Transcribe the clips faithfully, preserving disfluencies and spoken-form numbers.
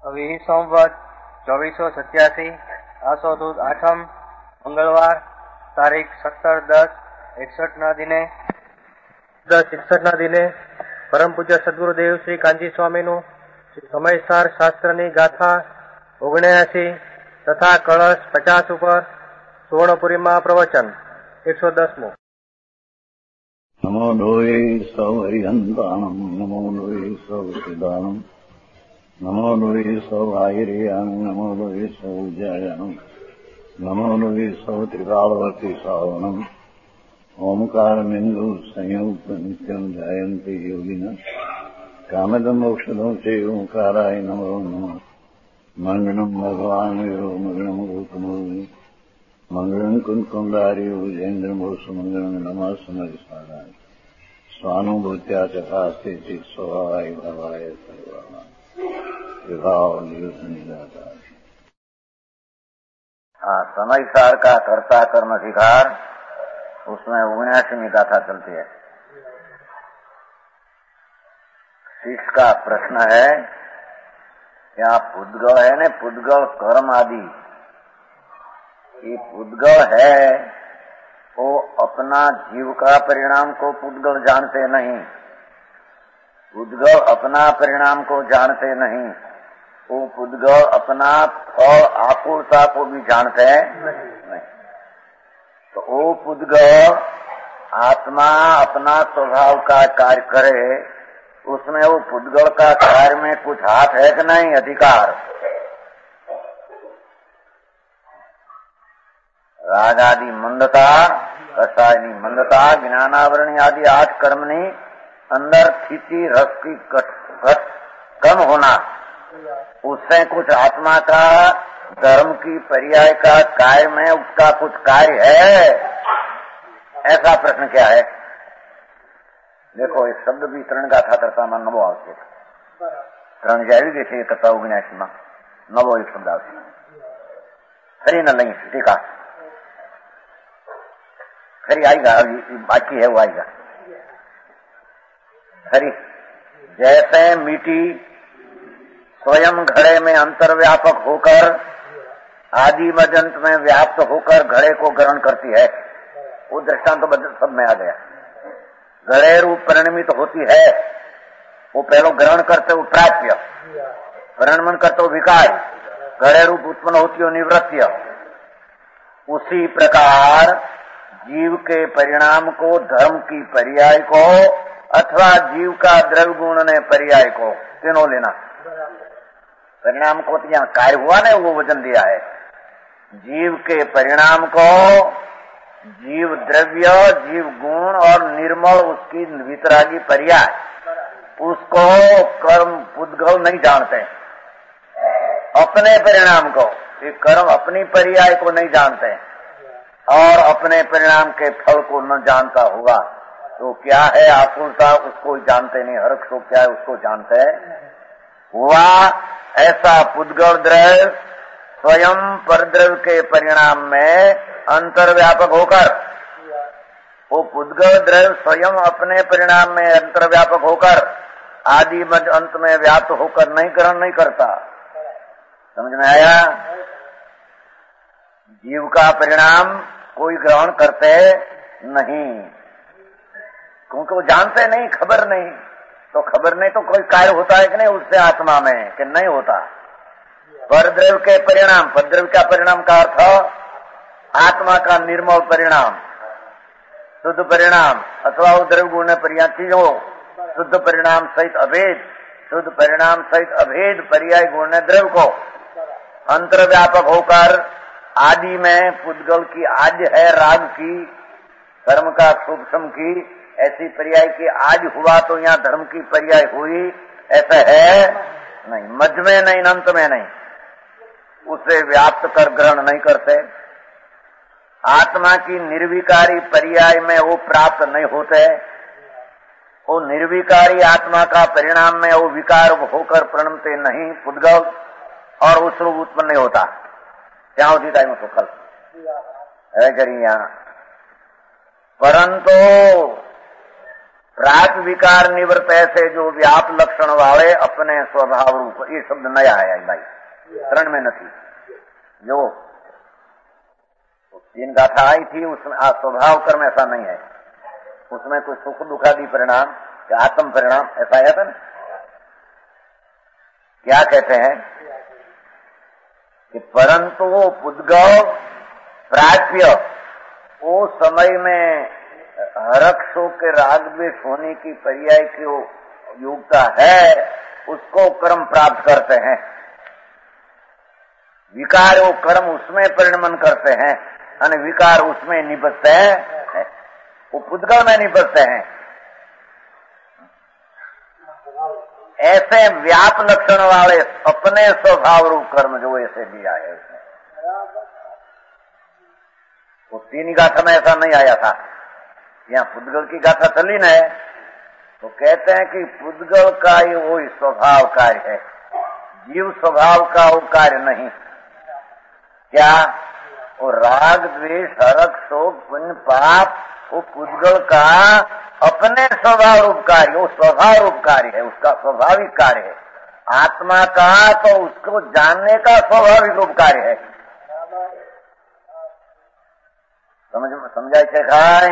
अभी संवत चौबीस सौ सत्यासी आसो दूध आठम मंगलवार तारीख सत्तर दस एकसठ ना दिने दस एकसठ ना दिने परम पूज्य सद्गुरुदेव श्री कांजी स्वामी नु समयसार शास्त्र नी गाथा ओगण्यासी तथा कलश पचास उपर सुवर्णपुरी में प्रवचन एक सौ दस मो नमो लोये सौहरिहंतानम नमो लोये सौसिदानम नमो लोये सौभागिरियान नमो लोये सौजयानम नमो लोये सौत्रिकालवर्ती सावनम ओंकारमिंदु संयुक्त नित्यम जायन्ति योगिना कामदम मोक्षदम चे ओंकाराय नमो नमः मंगलम भगवान वीरो मंगलम गौतमोनि मंगलम कुंकुंडारी उजेन्द्र मोसु मंगलम नमः समरिसाराय स्वानुभूत्या चकास्ते चित स्वभावाय भवाय सर्वाय विभाव निरुद्धनि जाता। हाँ, समयसार का कर्ता कर्म अधिकार उसमें उन्यासीवीं गाथा चलती है। शिष्य का प्रश्न है क्या पुद्गल है न पुद्गल कर्म आदि ये पुद्गल है वो अपना जीव का परिणाम को पुद्गल जानते नहीं, पुद्गल अपना परिणाम को जानते नहीं, वो पुद्गल अपना फल आकुलता को भी जानते हैं नहीं। तो वो पुद्गल आत्मा अपना स्वभाव का कार्य करे उसमें वो पुद्गल का कार्य में कुछ हाथ है कि नहीं, अधिकार। राग आदि मंदता, कषायनी मंदता, ज्ञानावरणी आदि आठ कर्मनी अंदर स्थिति रस की घट कम होना उससे कुछ आत्मा का धर्म की पर्याय का कार्य में उसका कुछ कार्य है, ऐसा प्रश्न क्या है। देखो इस शब्द भी त्रण गाथा करता में नवो आवश्यक त्रण जावी जैसे करता उगन्यासी में नवो एक शब्द आवश्यक खरी न नहीं टीका खरी आएगा, बाकी है वो आएगा खरी। जैसे मिट्टी स्वयं घड़े में अंतर्व्यापक होकर आदि मजंत में व्याप्त होकर घड़े को ग्रहण करती है, वो दृष्टांत तो सब में आ गया। घड़े रूप परिणमित तो होती है, वो पहले ग्रहण करते वो प्राप्य, परिणमन करते वो विकार, घड़े रूप उत्पन्न होती हो निवृत्य। उसी प्रकार जीव के परिणाम को धर्म की पर्याय को अथवा जीव का द्रव्य गुण ने पर्याय को तीनों लेना। परिणाम को तो यहाँ कार्य हुआ ना वो वजन दिया है, जीव के परिणाम को जीव द्रव्य जीव गुण और निर्मल उसकी वितरागी पर्याय उसको कर्म पुद्गल नहीं जानते। अपने परिणाम को ये कर्म अपनी पर्याय को नहीं जानते और अपने परिणाम के फल को न जानता हुआ तो क्या है आकुलता उसको जानते नहीं, हर्ष को क्या है उसको जानते हुआ। ऐसा पुद्गल द्रव्य स्वयं परद्रव्य के परिणाम में अंतर्व्यापक होकर वो पुद्गल द्रव्य स्वयं अपने परिणाम में अंतर्व्यापक होकर आदि मध्य अंत में व्याप्त होकर नहीं ग्रहण नहीं करता। समझ में आया। जीव का परिणाम कोई ग्रहण करते नहीं क्योंकि वो जानते नहीं, खबर नहीं। तो खबर नहीं तो कोई कार्य होता है कि नहीं उससे आत्मा में कि नहीं होता। परद्रव्य के परिणाम, परद्रव्य का परिणाम का अर्थ आत्मा का निर्मल परिणाम, शुद्ध परिणाम अथवा वो द्रव्य गुण पर्याय हो, शुद्ध परिणाम सहित अभेद, शुद्ध परिणाम सहित अभेद पर्याय गुण द्रव्य को अंतर्व्यापक होकर आदि में पुद्गल की आद्य है राग की, कर्म का सूक्ष्म की ऐसी पर्याय की आज हुआ तो यहाँ धर्म की पर्याय हुई, ऐसा है नहीं। मध्य में नहीं, अंत में नहीं, उसे व्याप्त कर ग्रहण नहीं करते। आत्मा की निर्विकारी पर्याय में वो प्राप्त नहीं होते। वो निर्विकारी आत्मा का परिणाम में वो विकार होकर प्रणमते नहीं पुद्गल और उस रूप उत्पन्न नहीं होता। क्या होती टाइम तो कल है करी यहाँ। परंतु प्राक विकार निवृत्त ऐसे जो व्याप लक्षण वाले अपने स्वभाव रूप, ये शब्द नया है भाई, शरण में नहीं। जो तीन गाथा आई थी उसमें आज स्वभाव कर्म ऐसा नहीं है, उसमें कोई सुख दुखादि परिणाम या आत्म परिणाम ऐसा आया था ना। क्या कहते हैं कि परंतु वो पुद्गल प्राप्य वो समय में हरक शोक के राग द्वेष होने की पर्याय की योग्यता है, उसको कर्म प्राप्त करते हैं। विकार वो कर्म उसमें परिणमन करते हैं और विकार उसमें निपटते हैं, वो पुद्गल में निपटते हैं। ऐसे व्याप लक्षण वाले अपने स्वभाव रूप कर्म जो ऐसे दिया है उसने, वो तीन गाथा में ऐसा नहीं आया था। यहाँ पुद्गल की गाथा चली न है तो कहते हैं कि पुद्गल का ही वो स्वभाव कार्य है, जीव स्वभाव का वो कार्य नहीं। क्या वो राग द्वेष हरक शोक पुण्य पाप वो पुद्गल का अपने स्वभाव रूप कार्य, वो स्वभाव रूप कार्य है, उसका स्वाभाविक कार्य है। आत्मा का तो उसको जानने का स्वाभाविक रूप कार्य है। समझ समझाय છે ખાઈ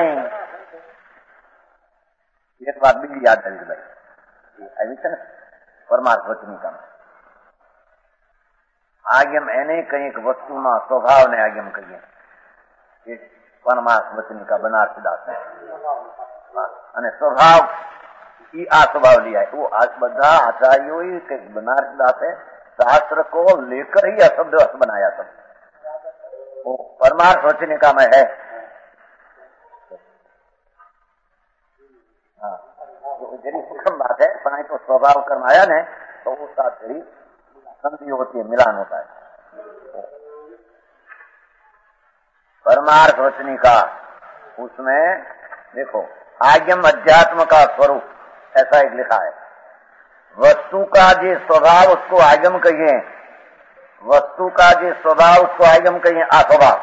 एक बात भी याद है भाई, આવી છે ને પરમાર્થ વચનિકા આગમ એને કંઈક વસ્તુના સ્વભાવને આગમ કહીએ એ પરમાર્થ વચનિકા બનારસીદાસ અને સ્વભાવ ई आ स्वभाव लिया है। वो आज બધા आचार्यों के बनारसीदास शास्त्र को लेकर ही अशब्द अर्थ बनाया था। वो परमार्थ वचनिका में है। हाँ, तो जरी सूक्ष्म बात है, पर तो स्वभाव कर्म आया ने तो उसका जरी संधि होती है, मिलान होता है। परमार्थ वचनिका उसमें देखो आज्ञम अध्यात्म का स्वरूप ऐसा एक लिखा है। वस्तु का जो स्वभाव उसको आगम कहिए, वस्तु का जो स्वभाव उसको आगम कहिए अस्वभाव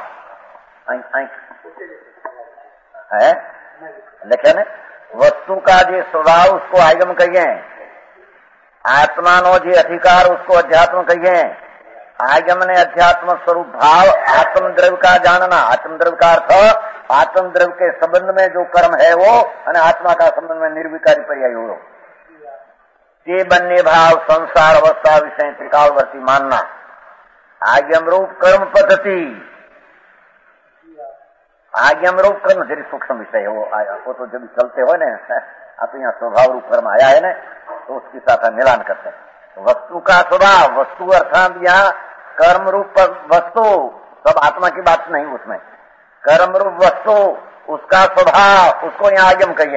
है, लिखे ने वस्तु का जो स्वभाव उसको आगम कहिए, आत्मा नो जो अधिकार उसको अध्यात्म कहिए। आगम ने अध्यात्म स्वरूप भाव आत्म द्रव्य का जानना, आत्म द्रव्य का अर्थ आत्म द्रव्य के संबंध में जो कर्म है वो, और आत्मा का संबंध में निर्विकारी पर्याय हो, ये बन्ने भाव संसार अवस्था विषय त्रिकालवर्ती मानना। आज्ञम रूप कर्म पद्धति, आज्ञम रूप कर्म जरी सूक्ष्म विषय हो आया, वो तो जब चलते हो ना अब तो यहाँ स्वभाव रूप कर्म आया है ना, तो उसके साथ मिलान करते हैं। वस्तु का स्वभाव, वस्तु अर्थात यहाँ कर्म रूप वस्तु, सब आत्मा की बात नहीं, उसमें कर्म रूप वस्तु उसका स्वभाव उसको यहाँ आगम कहिए।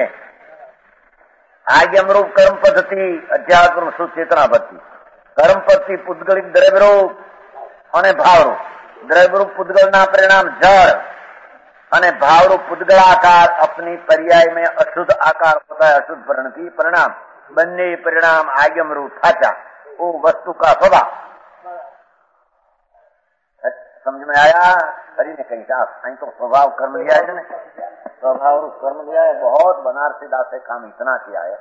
आगम रूप कर्म पद्धति अध्यात्म सुचेतना पद्धति, कर्म पद्धति पुद्गलिक द्रव्य रूप और भाव रूप। द्रव्य रूप पुद्गल ना परिणाम जड़ और भाव रूप पुद्गलाकार अपनी पर्याय में अशुद्ध आकार होता है, अशुद्ध परिणति परिणाम बन्ने परिणाम आगम रूप थाचा वो वस्तु का स्वभाव। समझ में आया? हरि ने कही था कहीं तो स्वभाव कर्म लिया है ना, स्वभाव रूप कर्म लिया है। बहुत बनारसीदास से काम इतना किया है,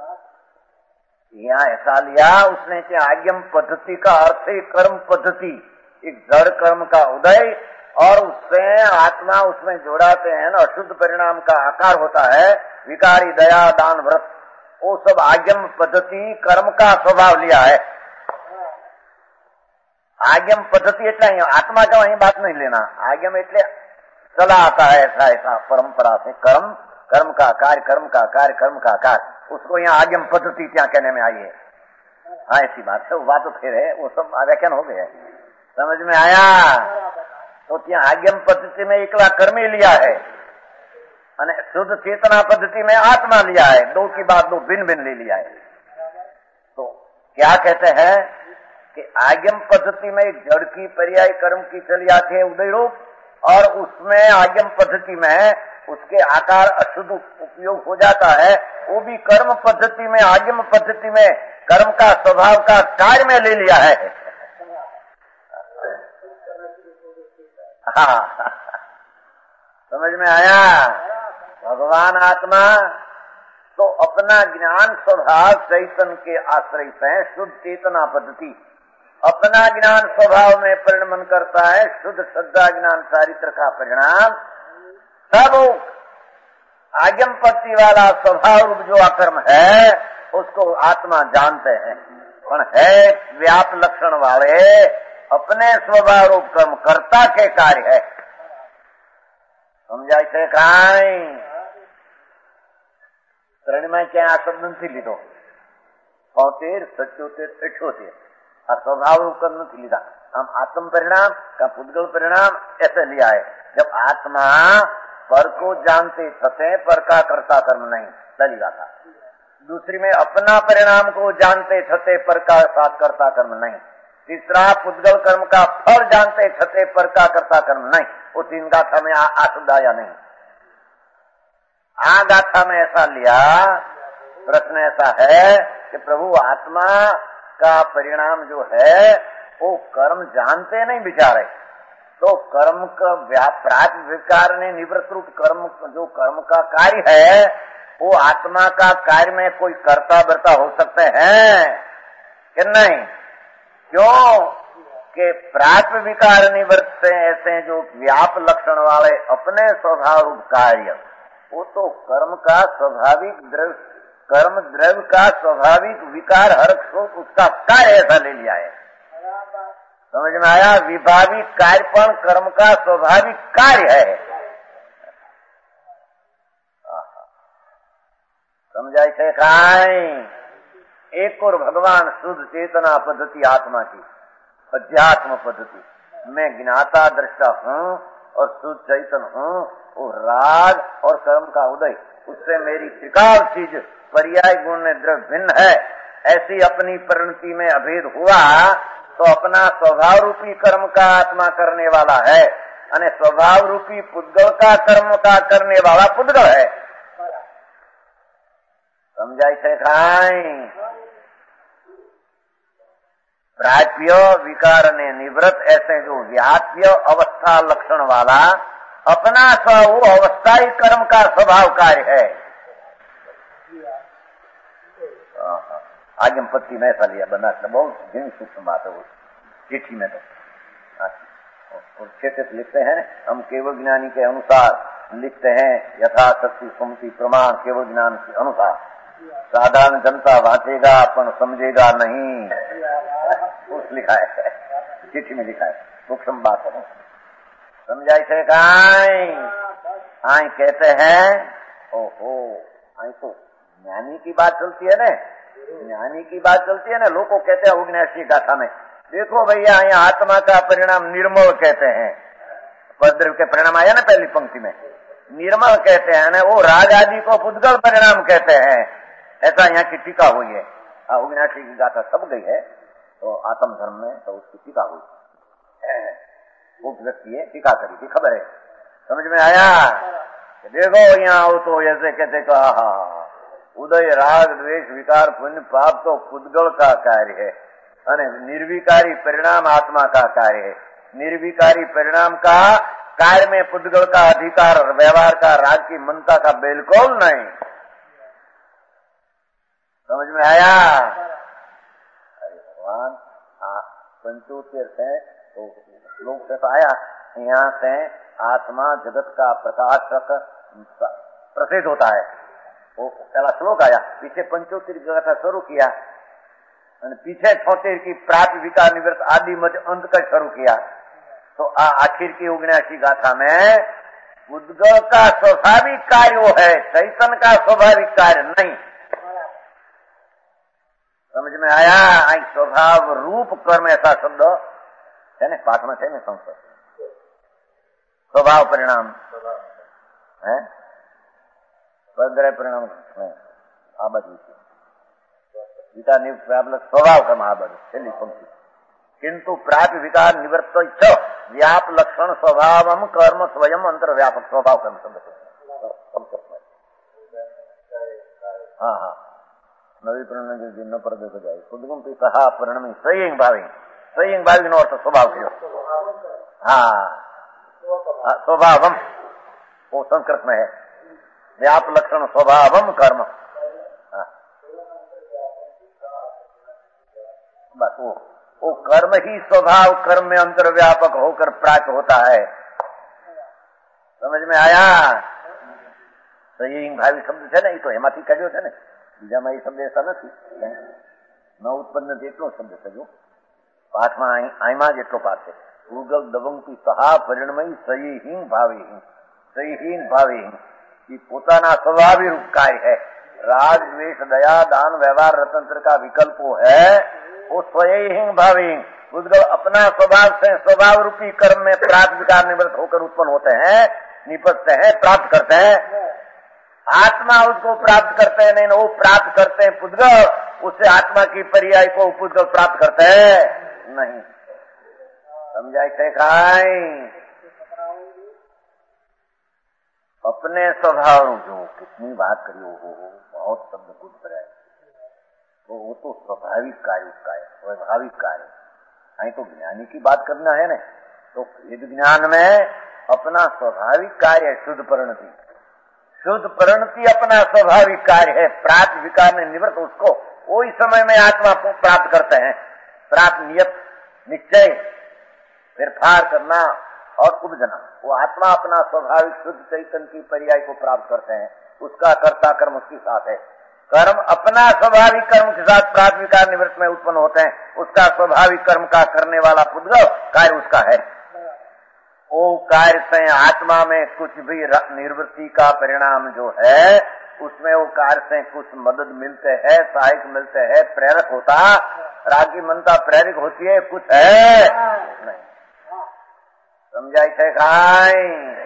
यहाँ ऐसा लिया उसने कि आज्ञम पद्धति का अर्थ है कर्म पद्धति, एक जड़ कर्म का उदय और उससे आत्मा उसमें जोड़ाते हैं ना, अशुद्ध परिणाम का आकार होता है, विकारी दया दान व्रत, वो सब आज्ञम पद्धति कर्म का स्वभाव लिया है। आज्ञम पद्धति एटला आत्मा का वही बात नहीं लेना, आज्ञम एटले चला आता है ऐसा ऐसा परंपरा से कर्म कर्म का कार्य कर्म का कार्य कर्म का कार्य, उसको यहाँ आज्ञम पद्धति क्या कहने में आई है। हाँ ऐसी बात है, वो बात तो फिर है, वो सब व्याख्यान हो गया, समझ में आया? तो क्या आज्ञम पद्धति में एकला कर्म ही लिया है और शुद्ध चेतना पद्धति में आत्मा लिया है, दो की बात दो भिन्न भिन्न ले लिया है। तो क्या कहते हैं कि आज्ञम पद्धति में एक जड़ की पर्याय कर्म की चली आती है उदय रूप, और उसमें आज्ञम पद्धति में उसके आकार अशुद्ध उपयोग हो जाता है, वो भी कर्म पद्धति में आज्ञम पद्धति में कर्म का स्वभाव का कार्य में ले लिया है। हाँ समझ में आया? भगवान आत्मा तो अपना ज्ञान स्वभाव चैतन्य के आश्रय से शुद्ध चेतना पद्धति अपना ज्ञान स्वभाव में परिणमन करता है। शुद्ध श्रद्धा ज्ञान चारित्र का परिणाम सब आज्ञमपत्ति वाला स्वभाव रूप जो अकर्म है उसको आत्मा जानते हैं, पर है व्याप लक्षण वाले अपने स्वभाव रूप कर्म कर्ता के कार्य है। समझाय છે કાઈ ત્રણમાં ક્યાં આ શબ્દ નથી લીધો। છોતેર સત્યોતેર અઠ્યોતેર आ स्वभाव रूप नहीं लीधा। हम आत्म परिणाम का पुद्गल परिणाम ऐसे लिया है। जब आत्मा पर को जानते थे पर का कर्ता कर्म नहीं चलेगा था। दूसरी में अपना परिणाम को जानते थे पर का साथ कर्ता कर्म नहीं। तीसरा पुद्गल कर्म का फल जानते थे पर का कर्ता कर्म नहीं। वो तीन गाथा में आशुदाया नहीं। आ गाथा में ऐसा लिया। प्रश्न ऐसा है कि प्रभु आत्मा का परिणाम जो है वो कर्म जानते नहीं बिचारे, तो कर्म का व्यापराग विकार ने निवृत्त रूप कर्म जो कर्म का कार्य है वो आत्मा का कार्य में कोई कर्ता बर्ता हो सकते हैं कि नहीं? क्यों कि प्राप्त विकार निवृत्त से ऐसे जो व्याप लक्षण वाले अपने स्वभाव रूप कार्य वो तो कर्म का स्वाभाविक द्रव्य कर्म द्रव्य का स्वाभाविक विकार हर्ष को उसका कार्य ऐसा ले लिया है। समझ में आया? विभाविक कार्यपण कर्म का स्वाभाविक कार्य है। समझाई थे काई? एक और भगवान शुद्ध चेतना पद्धति आत्मा की अध्यात्म पद्धति मैं ज्ञाता दृष्टा हूँ और शुद्ध चैतन्य हूँ। वो राग और कर्म का उदय उससे मेरी त्रिकाल चीज पर्याय गुण में द्रव्य भिन्न है। ऐसी अपनी परिणति में अभेद हुआ तो अपना स्वभाव रूपी कर्म का आत्मा करने वाला है और स्वभाव रूपी पुद्गल का कर्म का करने वाला पुद्गल है। समझाई थे खाई? प्राप्य विकार ने निवृत्त ऐसे जो व्याप्य अवस्था लक्षण वाला अपना स्व वो अवस्था ही कर्म का स्वभाव कार्य है। आज्ञमपत्ति में ऐसा लिया बना बहुत जिन सूक्ष्म बात है वो चिट्ठी में तो और क्षेत्र लिखते हैं। हम केवल ज्ञानी के अनुसार लिखते हैं यथाशक्ति सुमति प्रमाण केवल ज्ञान के अनुसार। साधारण जनता वांचेगा अपन समझेगा नहीं उस लिखा है चिट्ठी में लिखा है सूक्ष्म बात है। समझाई थे काई? आई कहते हैं ओहो आई तो ज्ञानी की बात चलती है ना, ज्ञानी की बात चलती है ना। लोग को कहते हैं उग्नेशी गाथा में देखो भैया यहाँ आत्मा का परिणाम निर्मल कहते हैं। पद्र के परिणाम आया ना पहली पंक्ति में निर्मल कहते हैं ना, वो राग आदि को पुद्गल परिणाम कहते हैं। ऐसा यहाँ की टीका हुई है। उग्नेशी की गाथा सब गई है तो आत्म धर्म में तो उसकी टीका हुई वो व्यक्ति है टीका करी थी खबर है। समझ में आया? देखो यहाँ वो तो ऐसे कहते कहा उदय राग द्वेष विकार पुण्य पाप तो पुद्गल का कार्य है और निर्विकारी परिणाम आत्मा का कार्य है। निर्विकारी परिणाम का कार्य में पुद्गल का अधिकार और व्यवहार का राग की मनता का बिल्कुल नहीं। समझ में आया? अरे भगवान पंचोत्तर से तो लोग से तो आया यहाँ से आत्मा जगत का प्रकाशक प्रसिद्ध होता है। वो पहला श्लोक आया पीछे पंचोत्तर का शुरू किया पीछे छोतेर की प्राप्त विकार निवृत्त आदि मध्य अंत का शुरू किया तो आ, आखिर की उग्नेशी गाथा में उद्गल का स्वाभाविक कार्य वो है, चैतन्य का स्वाभाविक कार्य नहीं। समझ में आया? आई स्वभाव रूप कर्म ऐसा शब्द है ना पाठ में थे ना संस्कृत स्वभाव परिणाम है बद्र परिणाम आ બધું विकार निवृत्त स्वभाव कर्म आ બધું છેલ્લી पंक्ति किंतु प्राप्त विकार निवृत्त च व्याप लक्षण स्वभावम कर्म स्वयं अंतर व्यापक स्वभाव कर्म शब्द। हाँ हाँ नवी परिणाम न पर देखो जाए खुदगुम पे कहा परिणामी सही भावी सही भावी नो अर्थ स्वभाव किया। हाँ स्वभावम वो संस्कृत में है व्याप लक्षण स्वभावम कर्म बस वो वो कर्म ही स्वभाव कर्म में अंतर्व्यापक होकर प्राप्त होता है। समझ में आया? तो ये भावी शब्द है ना, ये तो हेमाથી काढ્યો છે ને, બીજામાં એ શબ્દ એસા નથી ન ઉત્પન્ન જેટલો શબ્દ થયો પાઠમાં આઈમાં જેટલો પાઠ છે ભૂગલ દબંગથી સહા પરિણમય સહીહીન ભાવીહીન સહીહીન ભાવીહીન ये પોતાના સ્વભાવી રૂપ कार्य है। राग द्वेष दया दान व्यवहार रतंत्र का विकल्प है वो स्वयं भावी उद्गल अपना स्वभाव से स्वभाव रूपी कर्म में प्राप्त विकार निवृत्त होकर उत्पन्न होते हैं, निपटते हैं, प्राप्त करते हैं। आत्मा उसको प्राप्त करते हैं नहीं, वो प्राप्त करते हैं पुद्गल, उससे आत्मा की पर्याय को पुद्गल प्राप्त करते हैं नहीं। समझाई थे खाई अपने स्वभाव जो कितनी बात करी हो बहुत शब्द कुछ है तो वो तो स्वाभाविक कार्य उसका है, स्वाभाविक कार्य। नहीं तो ज्ञानी की बात करना है ना, तो वेद ज्ञान में अपना स्वाभाविक कार्य है शुद्ध परिणति। शुद्ध परिणति अपना स्वाभाविक कार्य है, प्राप्त विकार में निवृत्त उसको वही समय में आत्मा को प्राप्त करते हैं। प्राप्त नियत निश्चय फिरफार करना और उपजना, वो आत्मा अपना स्वाभाविक शुद्ध चैतन्य की पर्याय को प्राप्त करते हैं। उसका कर्ता कर्म उसके साथ है। कर्म अपना स्वाभाविक कर्म के साथ प्राप्त विकार निवृत्त में उत्पन्न होते हैं। उसका स्वाभाविक कर्म का करने वाला पुद्गल कार्य उसका है। वो कार्य से आत्मा में कुछ भी निवृत्ति का परिणाम जो है उसमें वो कार्य से कुछ मदद मिलते है, सहायक मिलते हैं, प्रेरक होता रागी मनता प्रेरक होती है, कुछ है नहीं। समझाई थे खाई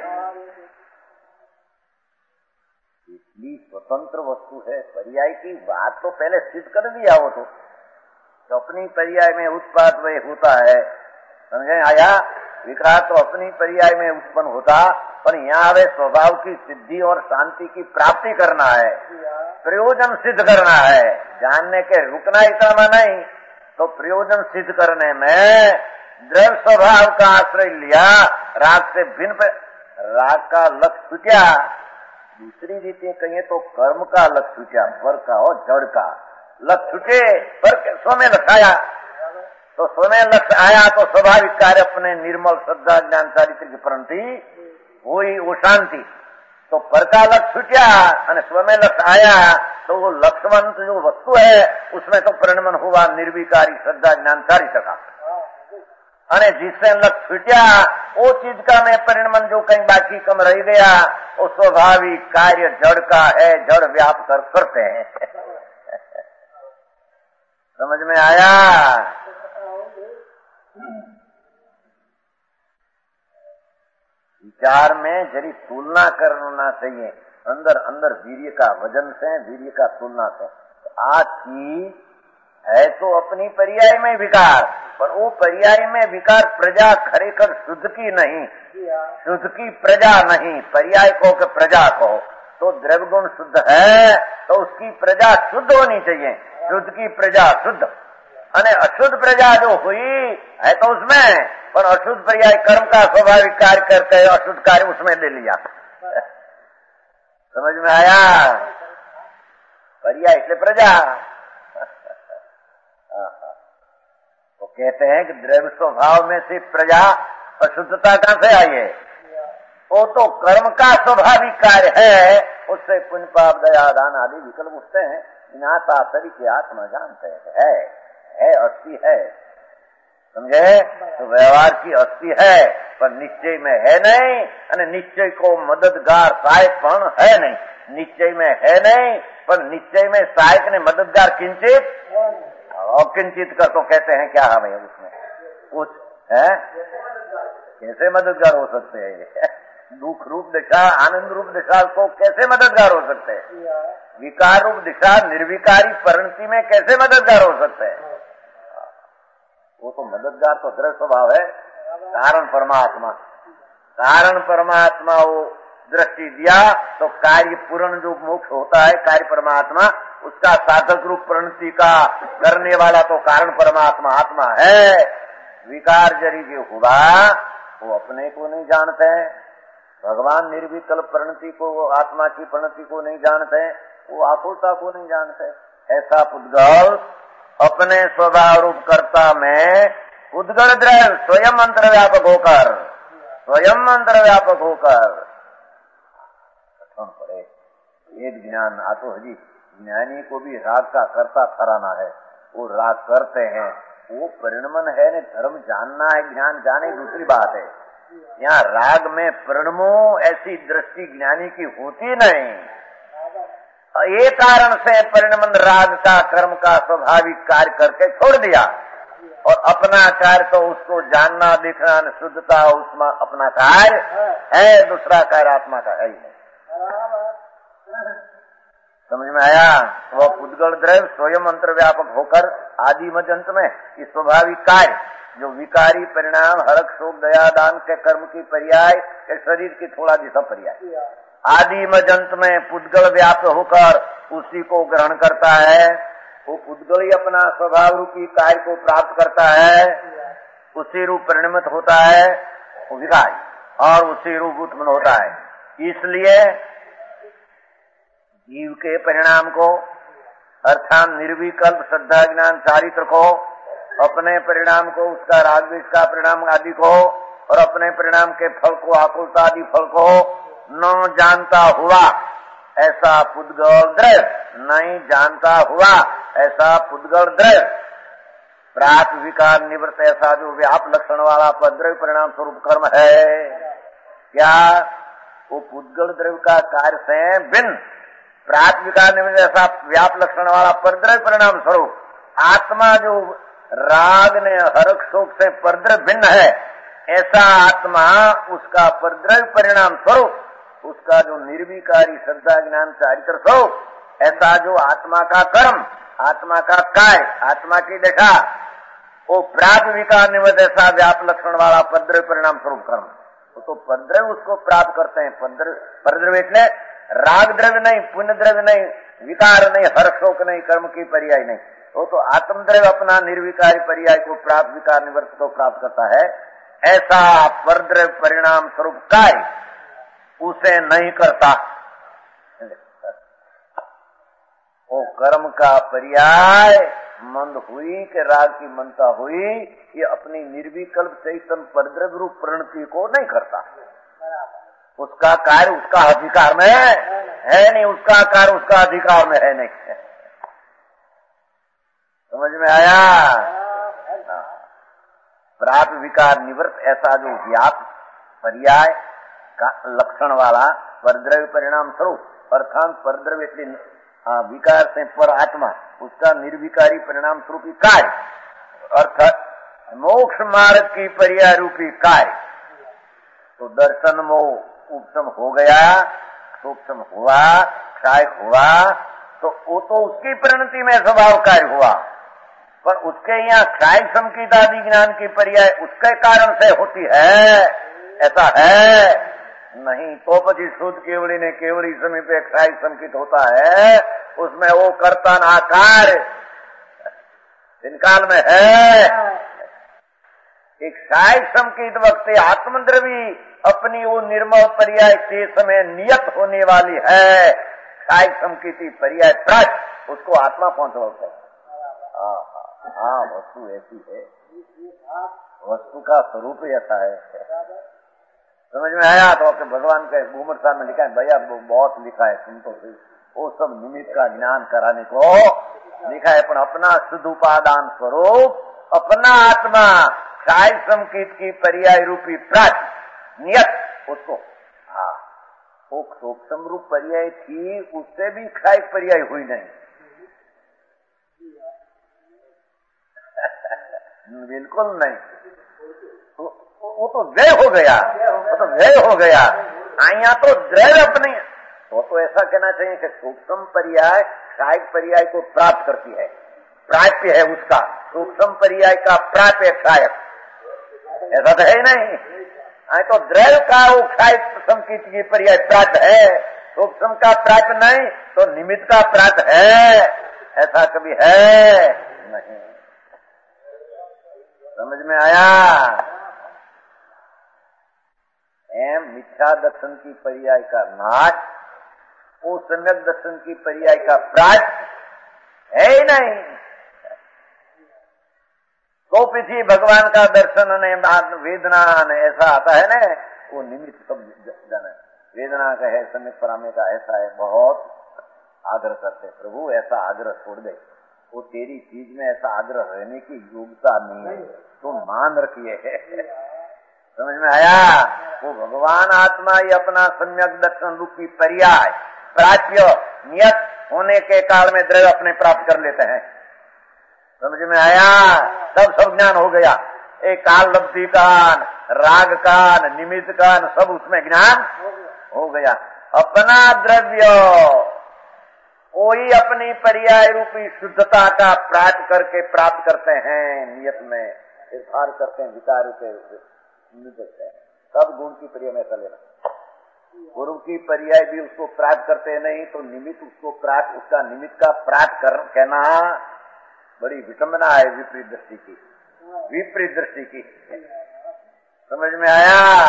इतनी स्वतंत्र वस्तु है। पर्याय की बात तो पहले सिद्ध कर दिया वो तो, तो अपनी पर्याय में उत्पाद वह होता है। समझे आया? विकार तो अपनी पर्याय में उत्पन्न होता, पर यहाँ वे स्वभाव की सिद्धि और शांति की प्राप्ति करना है, प्रयोजन सिद्ध करना है। जानने के रुकना इतना नहीं, तो प्रयोजन सिद्ध करने में द्रव्य स्वभाव का आश्रय लिया, राग से भिन्न पे राग का लक्ष्य छूटा। दूसरी रीति कहिए तो कर्म का लक्ष्य छूटा, पर का और जड़ का लक्ष्य छूटे, पर स्व में लक्षाया तो स्व में लक्ष्य आया तो स्वाभाविक कार्य अपने निर्मल श्रद्धा ज्ञान चारित्र की परिणति हुई, वो शांति। तो पर का लक्ष्य छूटा और स्व में लक्ष्य आया तो वो लक्ष्यवंत जो वस्तु है उसमें तो परिणमन हुआ निर्विकारी श्रद्धा ज्ञान चारित्र का। અને जिससे लक्ष्य छूटा वो चीज का में परिणमन जो कहीं बाकी कम रह गया वो स्वाभाविक कार्य जड़ का है, जड़ व्याप कर करते हैं। समझ में आया? विचार में जरी तुलना करना चाहिए, अंदर अंदर वीर्य का वजन से वीर्य का तुलना से। आज की है तो अपनी पर्याय में विकार, पर वो पर्याय में विकार प्रजा खरेखर शुद्ध की नहीं, शुद्ध की प्रजा नहीं। पर्याय को के प्रजा को तो द्रव्य गुण शुद्ध है तो उसकी प्रजा शुद्ध होनी चाहिए, शुद्ध की प्रजा शुद्ध। अने अशुद्ध प्रजा जो हुई है तो उसमें, पर अशुद्ध पर्याय कर्म का स्वाभाविक कार्य करते है, अशुद्ध कार्य उसमें ले लिया। समझ में आया? पर्याय इसलिए प्रजा। तो कहते हैं कि द्रव्य स्वभाव में से प्रजा अशुद्धता कहां से आई है? वो तो कर्म का स्वाभाविक कार्य है, उससे पुण्य पाप दया दान आदि विकल्प उठते हैं। ज्ञाता तरीके आत्मा जानते हैं, है है अस्थि है। समझे? तो व्यवहार की अस्थि है पर निश्चय में है नहीं, और निश्चय को मददगार सहायकपण है नहीं। निश्चय में है नहीं पर निश्चय में सहायक ने मददगार किंचित और किंचित कर तो कहते हैं क्या हमें उसमें कुछ है? कैसे मददगार हो सकते हैं? दुख रूप दिशा आनंद रूप दिशा को कैसे मददगार हो सकते हैं? विकार रूप दिशा निर्विकारी परिणति में कैसे मददगार हो सकते हैं? वो तो मददगार तो दृढ़ स्वभाव है, कारण परमात्मा। कारण परमात्मा वो दृष्टि दिया तो कार्य पूर्ण जो मोक्ष होता है कार्य परमात्मा, उसका साधक रूप परिणति का करने वाला तो कारण परमात्मा आत्मा है। विकार जरी जो हुआ वो अपने को नहीं जानते हैं, भगवान निर्विकल्प परिणति को, वो आत्मा की परिणति को नहीं जानते, वो आकुलता को नहीं जानते। ऐसा पुद्गल अपने स्वभाव रूप कर्ता में उद्गल द्रव्य स्वयं अंतर्व्यापक होकर स्वयं अंतर्व्यापक होकर पड़े एक ज्ञान आ तो हजी ज्ञानी को भी राग का कर्ता ठहराना है। वो राग करते हैं, वो परिणमन है न, धर्म जानना है, ज्ञान जाने दूसरी बात है। यहाँ राग में परिणमो ऐसी दृष्टि ज्ञानी की होती नहीं। ये कारण से परिणमन राग का कर्म का स्वाभाविक कार्य करके छोड़ दिया और अपना कार्य तो उसको जानना दिखना शुद्धता उसमें अपना कार्य है, दूसरा कार्य आत्मा का है ही नहीं। समझ में आया? वह उद्गल द्रव्य स्वयं अंतर्व्यापक होकर आदि मजंत में इस स्वाभाविक कार्य जो विकारी परिणाम हरक शोक दया दान के कर्म की पर्याय के शरीर की थोड़ा जैसा पर्याय आदि मजंत में पुद्गल व्याप्त होकर उसी को ग्रहण करता है। वो पुद्गल ही अपना स्वभाव रूपी कार्य को प्राप्त करता है, उसी रूप परिणमित होता है वो विकारी और उसी रूप उत्पन्न होता है। इसलिए जीव के परिणाम को अर्थात निर्विकल्प श्रद्धा ज्ञान चारित्र को, अपने परिणाम को उसका राग द्वेष का परिणाम आदि को और अपने परिणाम के फल को आकुलता आदि फल को न जानता हुआ ऐसा पुद्गल द्रव्य, नहीं जानता हुआ ऐसा पुद्गल द्रव्य प्राप्त विकार निवृत्त ऐसा जो व्याप लक्षण वाला पद्रव्य परिणाम स्वरूप कर्म है। क्या वो पुद्गल द्रव्य का कार्य से भिन्न प्राप्त विकार निवृत्त ऐसा व्याप लक्षण वाला परद्रव्य परिणाम स्वरूप आत्मा जो राग ने हरक शोक से परद्रव्य भिन्न है, ऐसा आत्मा उसका परद्रव्य परिणाम स्वरूप उसका जो निर्विकारी श्रद्धा ज्ञान चारित्र स्वरूप ऐसा जो आत्मा का कर्म आत्मा का कार्य आत्मा की दशा वो प्राप्त विकार निवृत्त ऐसा व्याप लक्षण वाला परद्रव्य परिणाम स्वरूप कर्म वो तो परद्रव्य उसको प्राप्त करते हैं। परद्रव्य એટલે राग द्रव्य नहीं, पुण्य द्रव्य नहीं, विकार नहीं, हर्ष शोक नहीं, कर्म की पर्याय नहीं, वो तो आत्म द्रव्य अपना निर्विकारी पर्याय को प्राप्त विकार निवृत्त को प्राप्त करता है। ऐसा परद्रव्य परिणाम स्वरूप कार्य उसे नहीं करता। वो कर्म का पर्याय मंद हुई कि राग की मनता हुई, ये अपनी निर्विकल्प चैतन्य परद्रव्य रूप प्रणति को नहीं करता। उसका कार्य उसका अधिकार में है नहीं, उसका कार्य उसका अधिकार में है नहीं। समझ में आया? प्राप्त विकार निवृत्त ऐसा जो व्याप पर्याय का लक्षण वाला परद्रव्य परिणाम स्वरूप अर्थात परद्रव्य विकार से पर आत्मा उसका निर्विकारी परिणाम स्वरूपी कार्य अर्थात मोक्ष मार्ग की पर्याय रूपी कार्य तो दर्शन मोह उपशम हो गया, सूक्ष्म हुआ, क्षय हुआ, तो वो तो उसकी परिणति में स्वभाव कार्य हुआ, पर उसके यहाँ क्षय संकित आदि ज्ञान की पर्याय उसके कारण से होती है, ऐसा है नहीं। तो पची शुद्ध केवड़ी ने केवड़ी समय पे क्षय संकित होता है, उसमें वो कर्तन आकार दिन काल में है। एक क्षय संकित वक्त आत्मद्रवी अपनी वो निर्मल पर्याय के समय नियत होने वाली है, क्षय संकिति पर्याय प्राच उसको आत्मा पहुंचवाता है। हाँ, वस्तु ऐसी है, वस्तु का स्वरूप ही ऐसा है। समझ में आया? तो आपके भगवान के घूमर साहब में लिखा है, भैया बहुत लिखा है, सुन तो सही, वो सब निमित्त का ज्ञान कराने को लिखा है, पर अपना शुद्ध उपादान स्वरूप अपना आत्मा क्षय संकित की पर्याय रूपी प्राच नियत उसको हाँ वो सूक्ष्म रूप पर्याय थी, उससे भी क्षय पर्याय हुई नहीं। बिल्कुल नहीं, वो, वो तो व्यय हो गया, वो तो व्यय हो गया। आइया तो द्रव्य अपनी वो तो ऐसा कहना चाहिए कि सूक्ष्म पर्याय क्षय पर्याय को प्राप्त करती है, प्राप्य है उसका, सूक्ष्म पर्याय का प्राप्य क्षय, ऐसा तो है ही नहीं। आई तो द्रव्य का वो क्षय संकित की पर्याय प्राप्त है, सूक्ष्म का प्राप्त नहीं तो निमित्त का प्राप्त है, ऐसा कभी है नहीं। समझ में आया? एम मिथ्या दर्शन की पर्याय का नाश, वो सम्यक दर्शन की पर्याय का प्राप्त है ही नहीं। तो पीछे भगवान का दर्शन ने वेदना ने ऐसा आता है ना, वो निमित्त सब जाना। वेदना का है, सम्यक परामे का ऐसा है, बहुत आग्रह करते प्रभु ऐसा आग्रह छोड़ दे, वो तेरी चीज में ऐसा आग्रह रहने की योग्यता नहीं है, तो मान रखिए। समझ में आया? वो भगवान आत्मा ही अपना सम्यक दर्शन रूपी पर्याय प्राच्य नियत होने के काल में द्रव्य अपने प्राप्त कर लेते हैं। समझ में आया? सब सब ज्ञान हो गया। एक काल लब्धि कान, राग कान, निमित्त कान, सब उसमें ज्ञान हो गया। अपना द्रव्य कोई अपनी पर्याय रूपी शुद्धता का प्राप्त करके प्राप्त करते हैं, नियत में निर्धार करते हैं, विकार रूपे निमित्त है। सब गुण की पर्याय में चलेना, गुरु की पर्याय भी उसको प्राप्त करते नहीं, तो निमित्त उसको प्राप्त, उसका निमित्त का प्राप्त कर कहना बड़ी विटंबना है विपरीत दृष्टि की, विपरीत दृष्टि की। समझ में आया?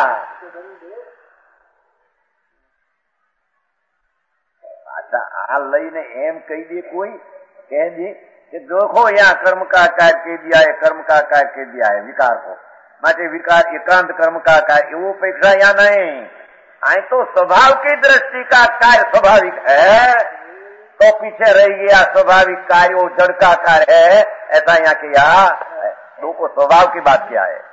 अच्छा, आ लईने एम कही दे कोई, कह दे कि देखो यहाँ कर्म का कार्य कह दिया है, कर्म का कार्य कह दिया है विकार को, माटे विकार एकांत कर्म का कार्य, वो अपेक्षा या नहीं। आए तो स्वभाव की दृष्टि का कार्य स्वाभाविक है, तो पीछे रह गया स्वाभाविक कार्य, वो जड़ का कार्य है, ऐसा यहाँ किया। दो को स्वभाव की बात क्या है?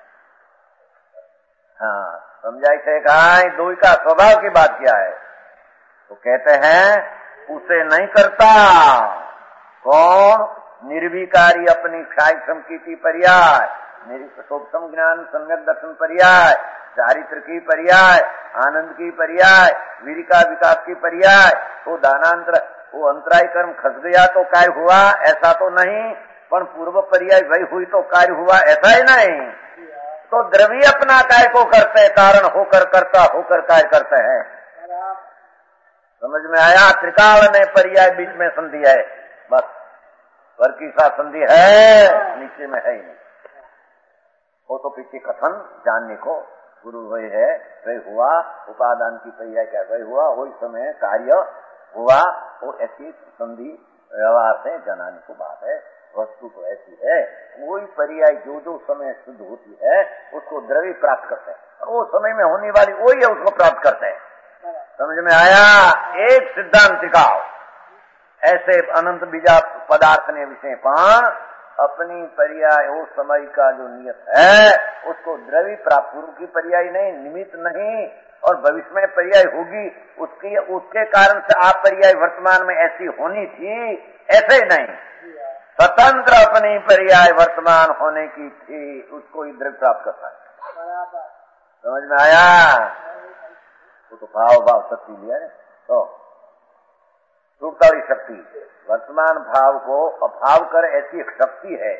हाँ, समझाई थे कहा दो का स्वभाव की बात क्या है? तो कहते हैं उसे नहीं करता कौन? निर्विकारी अपनी क्षाय समकीति पर्याय, निरुपम ज्ञान सम्यक दर्शन पर्याय, चारित्र की पर्याय, आनंद की पर्याय, वीर का विकास की पर्याय। तो दानांतर वो अंतराय कर्म खस गया तो कार्य हुआ, ऐसा तो नहीं, पर पूर्व पर्याय वही हुई तो कार्य हुआ, ऐसा ही नहीं। तो द्रव्य अपना कार्य को करते, कारण होकर करता होकर कार्य करते हैं। समझ में आया? त्रिकाल ने पर्याय बीच में संधि है, बस स्वर की साथ संधि है, नीचे में है ही नहीं। वो तो पीछे कथन जानने को गुरु वही है, वही हुआ, उपादान की पर्याय क्या वही हुआ, वही समय कार्य हुआ, वो ऐसी संधि व्यवहार से जनाने को बात है। वस्तु तो ऐसी है, वही पर्याय जो जो समय शुद्ध होती है उसको द्रव्य प्राप्त करते हैं, और वो समय में होने वाली वही है उसको प्राप्त करते हैं। समझ में आया? एक सिद्धांत दिखाओ, ऐसे अनंत बीजा पदार्थ ने विषय पान अपनी पर्याय वो समय का जो नियत है उसको द्रव्य प्राप्त, पूर्व की पर्याय नहीं, निमित्त नहीं, और भविष्य में पर्याय होगी उसकी, उसके कारण से आप पर्याय वर्तमान में ऐसी होनी थी, ऐसे नहीं, स्वतंत्र अपनी पर्याय वर्तमान होने की थी, उसको ही द्रव्य प्राप्त करता है। समझ में आया? वो तो भाव भाव शक्ति लिया है, तो रूपता वाली शक्ति वर्तमान भाव को अभाव कर ऐसी एक शक्ति है।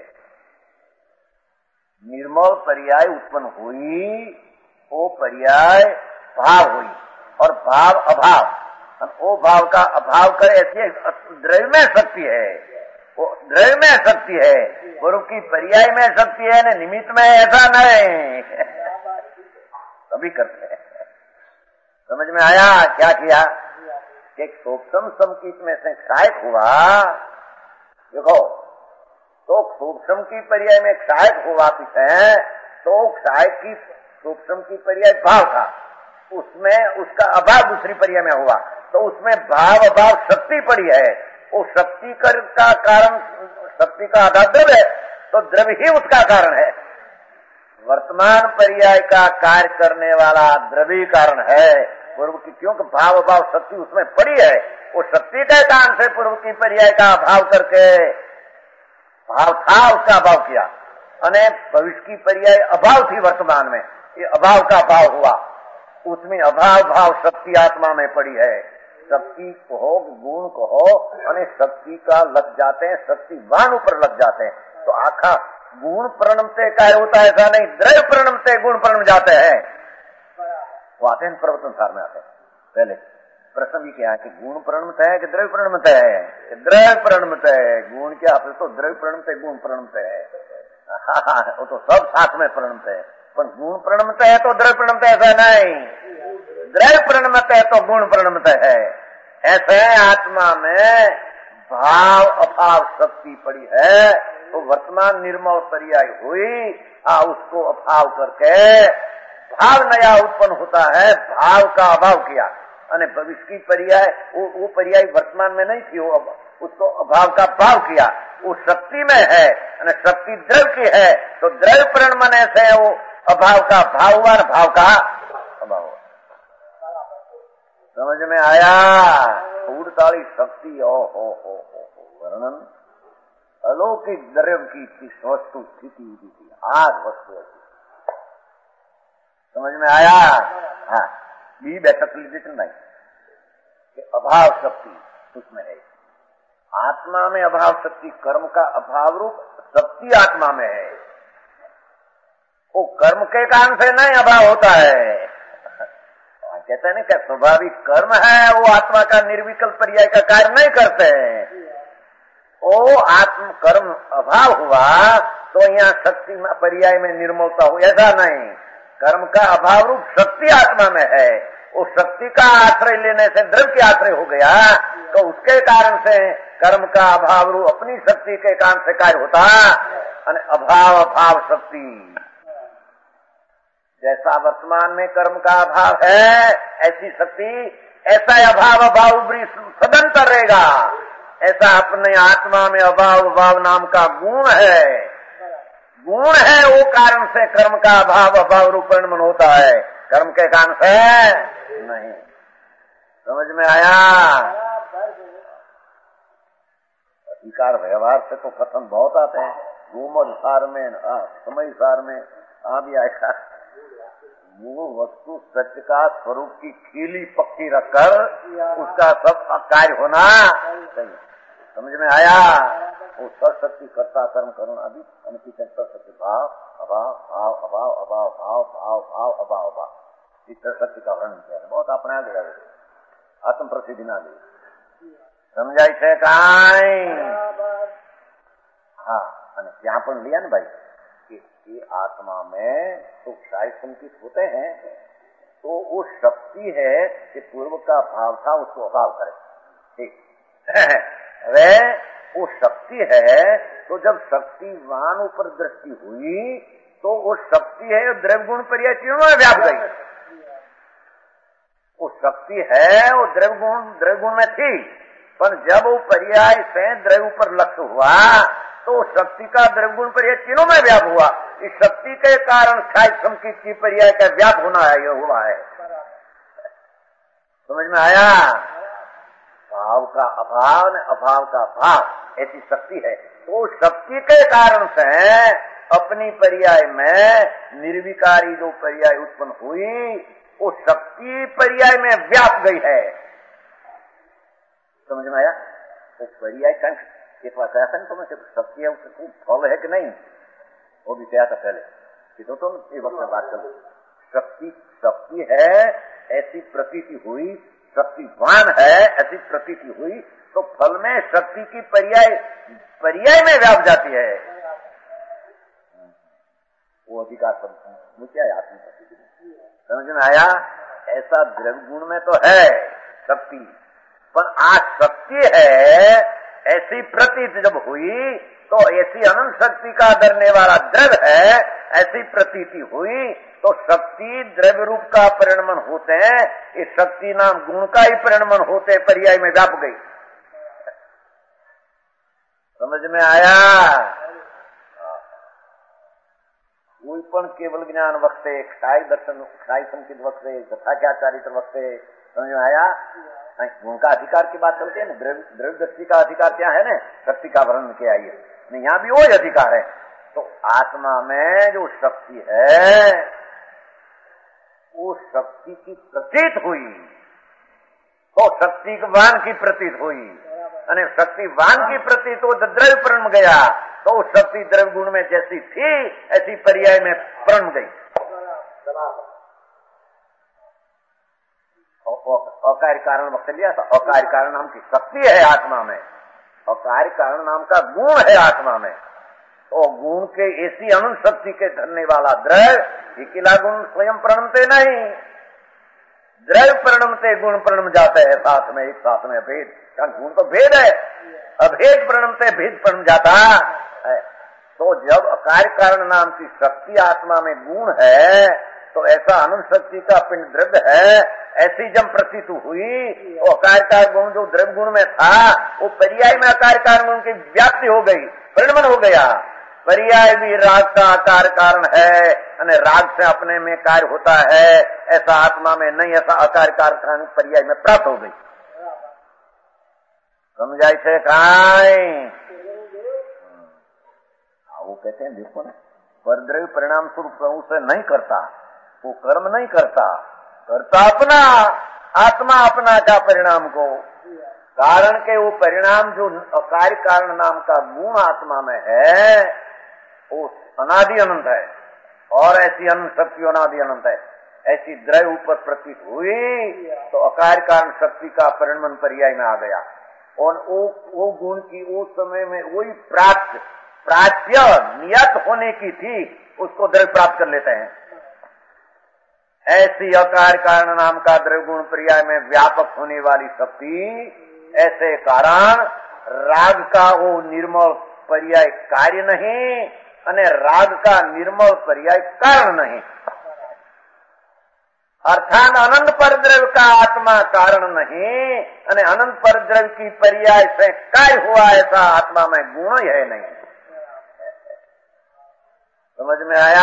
निर्मल पर्याय उत्पन्न हुई, वो पर्याय भाव हुई, और भाव अभाव, वो भाव का अभाव कर ऐसी द्रव्य में शक्ति है, वो द्रव्य में शक्ति है, गुरु की पर्याय में शक्ति है, न निमित्त में, ऐसा नहीं। सभी करते हैं। समझ में आया? क्या किया? एक सूक्ष्म समकीत में से क्षायक हुआ, देखो तो सूक्ष्म की पर्याय में क्षायक हुआ पीछे, तो क्षायक की सूक्ष्म की पर्याय भाव था, उसमें उसका अभाव दूसरी पर्याय में हुआ, तो उसमें भाव अभाव शक्ति पड़ी है, वो शक्ति कर का कारण, शक्ति का आधार द्रव्य है, तो द्रव्य ही उसका कारण है। वर्तमान पर्याय का कार्य करने वाला द्रव्य कारण है, पूर्व की, क्योंकि भाव अभाव शक्ति उसमें पड़ी है, वो शक्ति के कारण से पूर्व की पर्याय का अभाव करके, भाव था उसका अभाव किया, अने भविष्य की पर्याय अभाव थी वर्तमान में, ये अभाव का भाव हुआ, उसमें अभाव भाव शक्ति आत्मा में पड़ी है। शक्ति को हो, गुण को हो, अने शक्ति का लग जाते हैं, शक्तिवान ऊपर लग जाते हैं, तो आखा गुण प्रणम से कार्य होता है, ऐसा नहीं, द्रव्य प्रणम से गुण प्रणम जाते हैं, वो आते हैं प्रवर्तन सार में आते हैं। पहले प्रश्न भी क्या है कि गुण प्रणमत है कि द्रव्य प्रणमत है? द्रव्य प्रणमत है। गुण क्या है? तो द्रव्य प्रणमत है, गुण प्रणमत है, वो तो सब साथ में प्रणमत है, पर गुण प्रणमत है तो द्रव्य प्रणमत है, ऐसा नहीं, द्रव्य प्रणमत है तो गुण प्रणमत है। ऐसे आत्मा में भाव अभाव शक्ति पड़ी है, तो वर्तमान निर्मल पर्याय हुई, आ उसको अभाव करके भाव नया उत्पन्न होता है, भाव का अभाव किया। अने भविष्य की पर्याय वो, वो पर्याय वर्तमान में नहीं थी, वो अब उसको अभाव का भाव किया। वो शक्ति में है, अने शक्ति द्रव्य की है, तो द्रव्य प्रणमने से वो अभाव का भाव हुआ, भाव का अभाव हुआ। समझ में आया? उड़ताली शक्ति ओ हो हो हो वर्णन अलौकिक द्रव्य की वस्तु स्थिति थी, आज वस्तु है। समझ में आया? हाँ, बी बैठक लीजिए नहीं कि अभाव शक्ति उसमें है। आत्मा में अभाव शक्ति, कर्म का अभाव रूप शक्ति आत्मा में है। वो कर्म के कारण से नहीं अभाव होता है। कहते हैं ना क्या स्वाभाविक कर्म है, वो आत्मा का निर्विकल्प पर्याय का कार्य नहीं करते हैं। वो आत्म कर्म अभाव हुआ तो यहाँ शक्ति पर्याय में निर्मलता हो, ऐसा नहीं। कर्म का अभाव रूप शक्ति आत्मा में है, वो शक्ति का आश्रय लेने से द्रव्य के आश्रय हो गया, तो उसके कारण से कर्म का अभाव रूप अपनी शक्ति के कारण से कार्य होता, और अभाव अभाव शक्ति। जैसा वर्तमान में कर्म का अभाव है, ऐसी शक्ति, ऐसा अभाव अभाव सदंतर रहेगा। ऐसा अपने आत्मा में अभाव अभाव नाम का गुण है, गुण है, वो कारण से कर्म का अभाव अभाव रूप परिणमन होता है, कर्म के कारण से नहीं। समझ में आया? अधिकार व्यवहार से तो कथन बहुत आते हैं, रूमर सार में, समय सार में आ भी आएगा। मूल वस्तु सत्य का स्वरूप की खीली पक्की रखकर उसका सब कार्य होना चाहिए। समझ में आया? वो सरस्वती कर्ता कर्म करुण आदि अनपित सरस्वती भाव अभाव भाव अभाव अभाव भाव भाव भाव अभाव अभाव, इस सरस्वती का वर्णन किया। बहुत अपने आ गया, आत्म प्रसिद्धि ना दी। समझाई थे काई? हाँ, यहाँ पर लिया ना भाई कि आत्मा में तो शायद संकित होते हैं, तो वो शक्ति है कि पूर्व का भाव था उसको अभाव करे। ठीक वे वो शक्ति है, तो जब शक्तिवान ऊपर दृष्टि हुई तो वो शक्ति है द्रव्य गुण पर्याय तीनों में व्याप गई। वो शक्ति है, वो द्रव्य गुण द्रव्य गुण में थी, पर जब वो पर्याय से द्रव्य ऊपर लक्ष्य हुआ तो शक्ति का द्रव्य गुण पर्याय तीनों में व्याप हुआ। इस शक्ति के कारण शायद संकित की पर्याय का व्याप होना है, ये हुआ है। समझ में आया? भाव का अभाव ने अभाव का भाव, ऐसी शक्ति है। तो शक्ति के कारण से अपनी पर्याय में निर्विकारी जो पर्याय उत्पन्न हुई, वो शक्ति पर्याय में व्याप गई है। समझ में आया? वो पर्याय का एक बात ऐसा नहीं समझ, शक्ति है उसको फल है कि नहीं, वो भी क्या था पहले कि तो तुम एक वक्त बात करो। शक्ति शक्ति है ऐसी प्रतीति हुई, शक्तिवान है ऐसी प्रतीति हुई, तो फल में शक्ति की पर्याय पर्याय में व्याप जाती है। वो अधिकार मुझे है आत्म प्रतीति। समझ में आया? ऐसा द्रव्य गुण में तो है शक्ति, पर आज शक्ति है ऐसी प्रतीत जब हुई तो ऐसी अनंत शक्ति का धरने वाला द्रव्य है, ऐसी प्रतीति हुई तो शक्ति द्रव्य रूप का परिणमन होते हैं, इस शक्ति नाम गुण का ही परिणमन होते पर्याय में व्याप गई। समझ में आया? कोई पण केवल ज्ञान वक्ते, क्षाई दर्शन क्षाई संकित वक्ते, तथा क्या चारित्र वक्ते। समझ में आया? गुण का अधिकार की बात चलती है ना, द्रव्य दृष्टि का अधिकार क्या है ना, शक्ति का वर्णन किया है। नहीं, यहाँ भी वही अधिकार है। तो आत्मा में जो शक्ति है वो शक्ति की प्रतीत हुई, तो शक्तिवान की प्रतीत हुई, यानी शक्तिवान की प्रतीत वो द्रव्य प्रण गया, तो उस शक्ति द्रव्य गुण में जैसी थी ऐसी पर्याय में प्रण गई। अकार्य कारण वक्त लिया था, अकार्य कारण नाम की शक्ति है आत्मा में, अकार्य कारण नाम का गुण है आत्मा में। तो गुण के ऐसी अनंत शक्ति के धरने वाला द्रव्य अकेला गुण स्वयं प्रणमते नहीं, द्रव्य प्रणमते गुण प्रणम जाते हैं साथ में, एक साथ में भेद, कारण गुण तो भेद है, अभेद प्रणमते भेद प्रणम जाता है। तो जब अकार्य कारण नाम की शक्ति आत्मा में गुण है, तो ऐसा अनंत शक्ति का पिंड द्रव्य है, ऐसी जब प्रतीत हुई तो अकार्य कारण गुण जो द्रव्य गुण में था वो पर्याय में अकार्य कारण गुण की व्याप्ति हो गई, परिणमन हो गया। पर्याय भी राग का आकार कारण है, અને राग से अपने में कार्य होता है, ऐसा आत्मा में नहीं, ऐसा आकार कारण पर्याय में प्राप्त हो गई। समझाई छे काई? वो कहते हैं देखो ना, परद्रव्य परिणाम स्वरूप प्रभु से नहीं करता, वो कर्म नहीं करता, करता अपना आत्मा अपना का परिणाम को, कारण के वो परिणाम जो अकार्य कारण नाम का गुण आत्मा में है वो अनादि अनंत है, और ऐसी अनंत शक्ति अनादि अनंत है। ऐसी द्रव्य ऊपर प्रतीत हुई तो अकार्य कारण शक्ति का परिणमन पर्याय में आ गया, और वो वो गुण की उस समय में वही प्राप्त प्राच्य नियत होने की थी, उसको द्रव्य प्राप्त कर लेते हैं। ऐसी अकार्य कारण नाम का द्रव्य गुण पर्याय में व्यापक होने वाली शक्ति, ऐसे कारण राग का वो निर्मल पर्याय कार्य नहीं, अने राग का निर्मल पर्याय कारण नहीं, अर्थात अनंत परद्रव्य का आत्मा कारण नहीं, अने अनंत परद्रव्य की पर्याय से कार्य हुआ ऐसा आत्मा में गुण ही है नहीं। समझ में आया?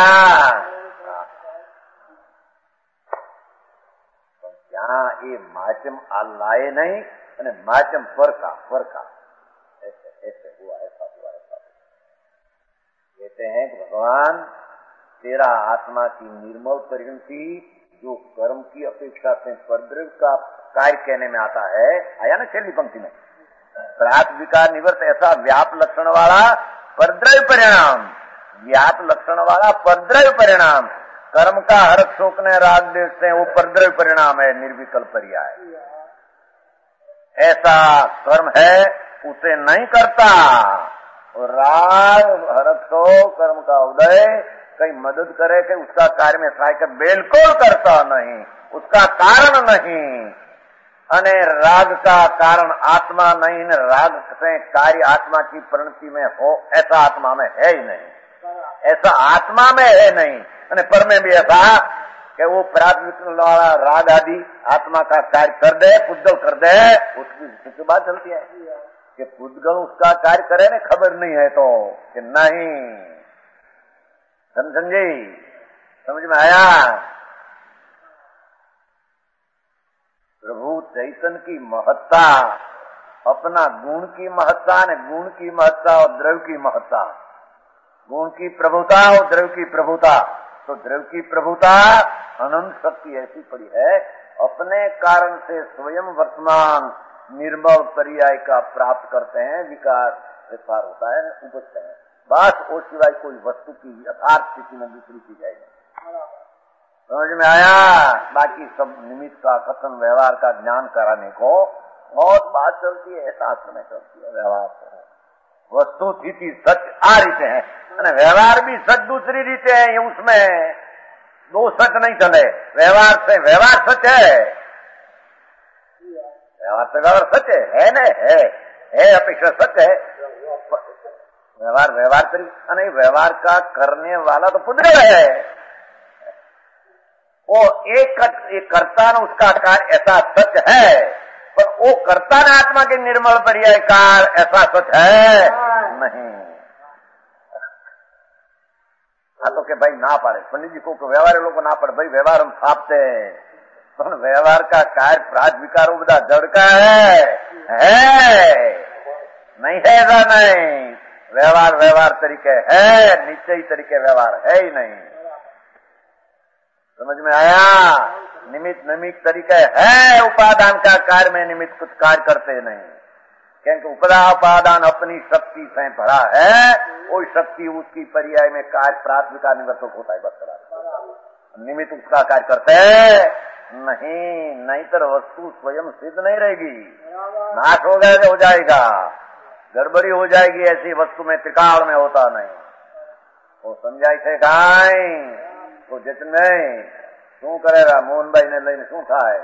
तो यहाँ ये माचम आ लाए नहीं, अने माचम फरका फरका ऐसे ऐसे हुआ, ऐसा हुआ, ऐसा हुआ। कहते हैं कि भगवान तेरा आत्मा की निर्मल परिणति जो कर्म की अपेक्षा से परद्रव्य का कार्य कहने में आता है, आया ना छेली पंक्ति में, प्रात विकार निवर्त ऐसा व्याप लक्षण वाला परद्रव्य परिणाम, व्याप लक्षण वाला परद्रव्य परिणाम, कर्म का हर्ष शोक ने राग देखते हैं वो परद्रव्य परिणाम है, निर्विकल्प पर्याय। ऐसा कर्म है उसे नहीं करता, और राग हर्ष शोक कर्म का उदय कहीं मदद करे कि उसका कार्य में सहायक बिल्कुल करता नहीं, उसका कारण नहीं, अने राग का कारण आत्मा नहीं, राग से कार्य आत्मा की परिणति में हो ऐसा आत्मा में है ही नहीं, ऐसा आत्मा में है नहीं। अने पर में भी ऐसा कि वो प्राथमिक वाला राग आदि आत्मा का कार्य कर दे, पुद्गल कर दे, उसकी बात चलती है कि पुद्गल उसका कार्य करे ना, खबर नहीं है तो कि नहीं। समझे? समझ में आया? प्रभु चैतन्य की महत्ता, अपना गुण की महत्ता ने, गुण की महत्ता और द्रव्य की महत्ता, गुण की प्रभुता और द्रव्य की प्रभुता। तो द्रव्य की प्रभुता अनंत शक्ति ऐसी पड़ी है, अपने कारण से स्वयं वर्तमान निर्मल पर्याय का प्राप्त करते हैं, विकार विकार होता है, उपजते हैं, बस वो सिवाय कोई वस्तु की यथार्थ स्थिति में दूसरी चीज है। समझ में आया? बाकी सब निमित्त का कथन व्यवहार का ज्ञान कराने को बहुत बात चलती है, शास्त्र में चलती है। व्यवहार वस्तु स्थिति सच आ रीते हैं, અને व्यवहार भी सच दूसरी रीते है, उसमें दो सच नहीं चले। व्यवहार से व्यवहार सच है, व्यवहार से व्यवहार सच है, है न है, है अपेक्षा सच है। व्यवहार व्यवहार तरीके नहीं, व्यवहार का करने वाला तो पुद्गल है, वो एक, एक कर्ता न उसका कार्य ऐसा सच है, पर वो कर्ता न आत्मा के निर्मल पर्याय कार ऐसा सच है नहीं। हाँ तो के भाई ना पाड़े, पंडित जी को व्यवहार लोग ना पड़े, भाई व्यवहार हम छापते हैं, तो व्यवहार का कार्य प्राज विकारो बधा जड़ का है, है नहीं है, ऐसा नहीं। व्यवहार व्यवहार तरीके है, निश्चयी तरीके व्यवहार है ही नहीं। समझ में आया? निमित्त निमित्त तरीके है, उपादान का कार्य में निमित्त कुछ कार्य करते नहीं, क्योंकि उपदा उपादान अपनी शक्ति से भरा है, वो शक्ति उसकी पर्याय में कार्य प्राथमिक का निवर्तक होता है, बस निमित्त उसका कार्य करते नहीं, नहीं तो वस्तु स्वयं सिद्ध नहीं रहेगी, नाश हो गया तो हो जाएगा, गड़बड़ी हो जाएगी, ऐसी वस्तु में त्रिकाल में होता नहीं। वो समझाई थे गाय तो जतन नहीं शू करेगा, मोहन भाई ने लઈને શું થાય?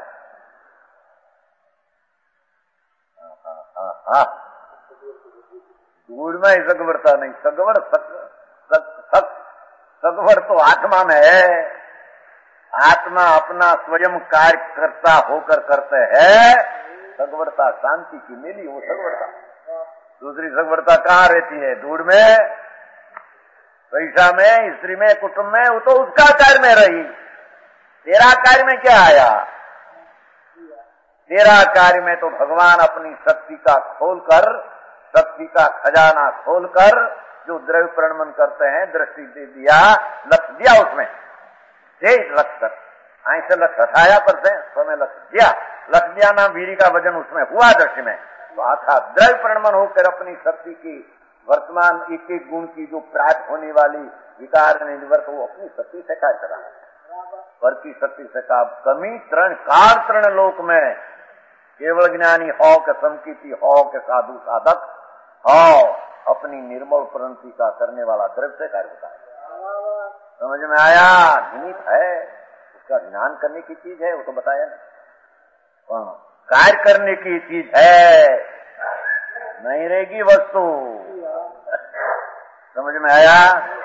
ધૂળમાં સગવડતા નહીં, સગવડ सगवड़ तो आत्मा में है। आत्मा अपना स्वयं कार्य करता होकर करते है। सगवड़ता शांति की मिली वो सगवड़ता। दूसरी सगवड़ता कहाँ रहती है? धूड़ में, पैसा में, स्त्री में, कुटुंब में। वो तो उसका कार्य में रही, तेरा कार्य में क्या आया? तेरा कार्य में तो भगवान अपनी शक्ति का खोलकर, शक्ति का खजाना खोलकर जो द्रव्य प्रणमन करते हैं, दृष्टि दे दिया, लक्ष्य दिया उसमें, तेज लक्ष्य आई से लक्ष्य हटाया पर से समय लक्ष्य दिया, लक्ष्य दिया ना वीरी का वजन उसमें हुआ दृष्टि में, तो आखा द्रव्य प्रणमन होकर अपनी शक्ति की वर्तमान एक एक गुण की जो प्राप्त होने वाली विकार निवर्त वो अपनी शक्ति से कार्य करा। पर की शक्ति से का कमी तरण काल तरण लोक में केवल ज्ञानी हो के संकीर्ति हो के साधु साधक हो अपनी निर्मल प्रणति का करने वाला द्रव्य से कार्य होता है। समझ में आया? निमित है, उसका ध्यान करने की चीज है, वो तो बताया ना। कार्य करने की चीज है, नहीं रहेगी वस्तु। समझ में आया?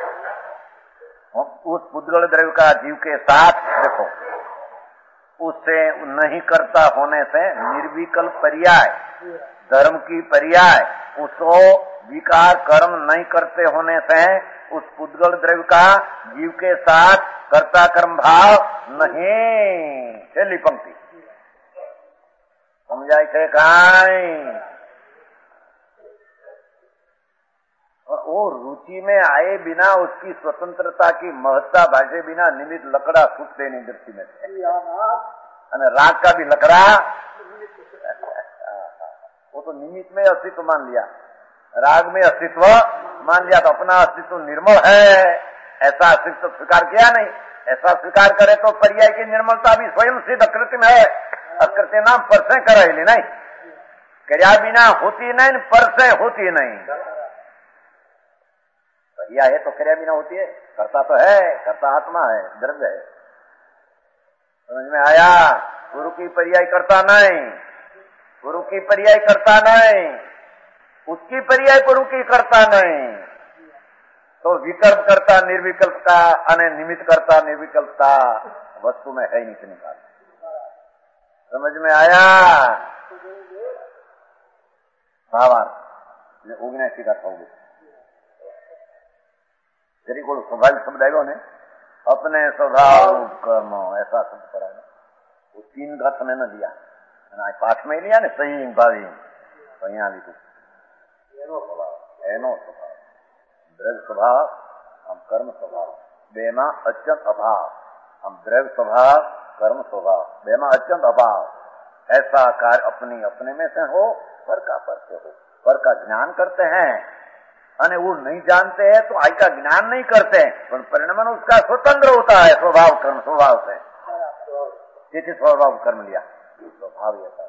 उस पुद्गल द्रव्य का जीव के साथ देखो, उससे नहीं करता होने से निर्विकल्प पर्याय, धर्म की पर्याय, उसको विकार कर्म नहीं करते होने से उस पुद्गल द्रव्य का जीव के साथ कर्ता कर्म भाव नहीं। पहली पंक्ति समझाई थे कहीं? और वो रुचि में आए बिना उसकी स्वतंत्रता की महत्ता भाषे बिना निमित्त लकड़ा सूखते नहीं दृष्टि में से। राग का भी लकड़ा वो तो निमित्त में अस्तित्व मान लिया, राग में अस्तित्व मान लिया, तो अपना अस्तित्व निर्मल है ऐसा अस्तित्व स्वीकार किया नहीं। ऐसा स्वीकार करे तो पर्याय की निर्मलता भी स्वयं सिद्ध अकृत्य में है। अकृत्य नाम पर से कराइली नहीं, कर्या बिना होती नहीं, पर से होती नहीं। पर्याय है तो कर्या बिना होती है, करता तो है, करता आत्मा है, द्रव्य है। समझ में आया? गुरु की पर्याय करता नहीं, गुरु की पर्याय करता नहीं, उसकी पर्याय गुरु की करता नहीं, तो विकल्प करता निर्विकल्प का अने निमित्त करता निर्विकल्पता वस्तु में है ही नहीं निकाल। समझ में आया? भावार्थ ओगनासी का था तेरी को स्वाभाविक शब्द आएगा ने अपने स्वभाव कर्म ऐसा शब्द कराएगा। वो तीन घट में न दिया, पाठ में लिया ने सही भावी तो यहाँ लिखू एनो स्वभाव द्रव्य स्वभाव हम कर्म स्वभाव बेमा अत्यंत अभाव, हम द्रव्य स्वभाव कर्म स्वभाव बेमा अत्यंत अभाव। ऐसा कार्य अपनी अपने में से हो, पर का पर से हो, पर का ज्ञान करते हैं अने वो नहीं जानते हैं तो आई का ज्ञान नहीं करते हैं, पर परिणाम उसका स्वतंत्र होता है स्वभाव कर्म स्वभाव से। जिस स्वभाव कर्म लिया स्वभाव ऐसा,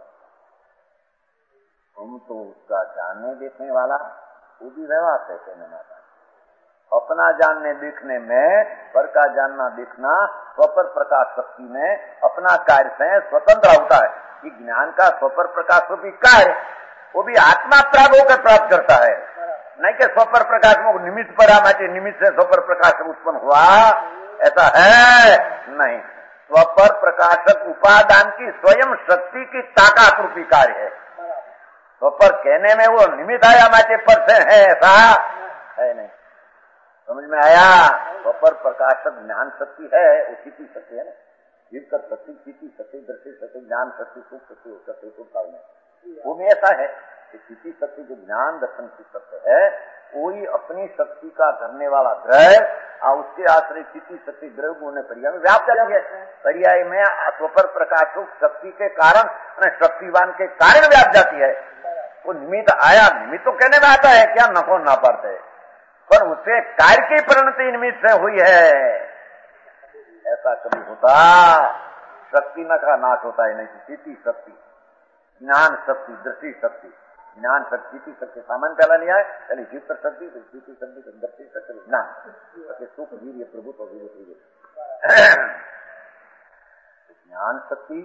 हम तो उसका जानने देखने वाला वो भी व्यवहार से कहने माता अपना जानने देखने में पर का जानना देखना स्वपर प्रकाश शक्ति में अपना कार्य से स्वतंत्र होता है। कि ज्ञान का स्वपर प्रकाश रूपी कार्य वो भी आत्मा प्राप्त होकर प्राप्त करता है, नहीं कि स्वपर प्रकाश में निमित्त पड़ा मैं निमित्त से स्वपर प्रकाश उत्पन्न हुआ, ऐसा है नहीं। स्वपर प्रकाशक उपादान की स्वयं शक्ति की ताकत रूपी कार्य है। स्वपर कहने में वो निमित्त आया माचे पर से है, ऐसा है नहीं। समझ में आया? स्वपर प्रकाशक ज्ञान शक्ति है, वो स्थिति शक्ति है ना, जीव कर शक्ति स्थिति शक्ति दृष्टि शक्ति ज्ञान शक्ति सुख शक्ति शक्ति सुख काल में वो में ऐसा है कि स्थिति शक्ति जो ज्ञान दर्शन की सत्य है वही अपनी शक्ति का धरने वाला द्रव्य और उसके आश्रय स्थिति शक्ति द्रव्य गुण पर्याय में व्याप्त जाती है। पर्याय में स्वपर प्रकाशक शक्ति के कारण शक्तिवान के कारण व्याप्त जाती है। वो निमित्त आया, निमित्त तो कहने में आता है क्या नको ना पाते, पर उससे कार्य की परिणति निमित्त से हुई है। ऐसा कभी होता शक्ति न का नाश होता है नहीं, स्थिति शक्ति ज्ञान शक्ति दृष्टि शक्ति ज्ञान शक्ति की शक्ति सामान्य पहला लिया है, पहले जीव पर शक्ति फिर स्थिति शक्ति फिर दृष्टि शक्ति ज्ञान सुख वीर्य प्रभुत्व वीर्य ज्ञान शक्ति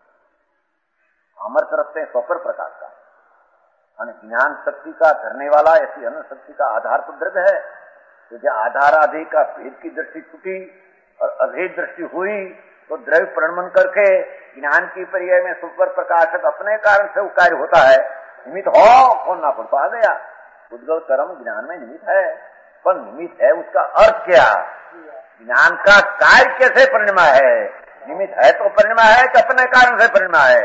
अमृत रखते हैं स्वपर प्रकाश का, ज्ञान शक्ति का धरने वाला ऐसी अन्य शक्ति का आधार तो द्रव्य है। तो जब आधाराधि का भेद की दृष्टि छूटी और अभेद दृष्टि हुई तो द्रव्य प्रणमन करके ज्ञान की पर्याय में सुपर प्रकाशक अपने कारण से वो कार्य होता है। निमित्त हो खोलना पड़ तो आ गया। उद्गल कर्म ज्ञान में निमित्त है, पर निमित्त है उसका अर्थ क्या? ज्ञान का कार्य कैसे परिणमा है? निमित्त है तो परिणमा है कि अपने कारण से परिणमा है?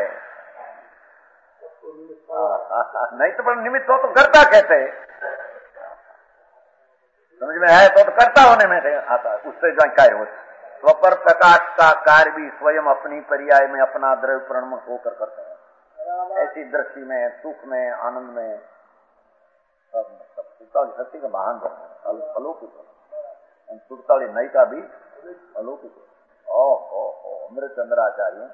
नहीं तो पर निमित्त हो तो कर्ता कहते, समझ में है तो, तो कर्ता होने में आता, उससे जो कार्य होता। स्वपर प्रकाश का कार्य भी स्वयं अपनी पर्याय में अपना द्रव्य प्रणम होकर करते हैं। ऐसी दृष्टि में, सुख में, आनंद में सब सब शक्ति का महान अलौकिक है। सुरताली नई का भी अलौकिक है। ओ ओ ओ अमृतचंद्राचार्य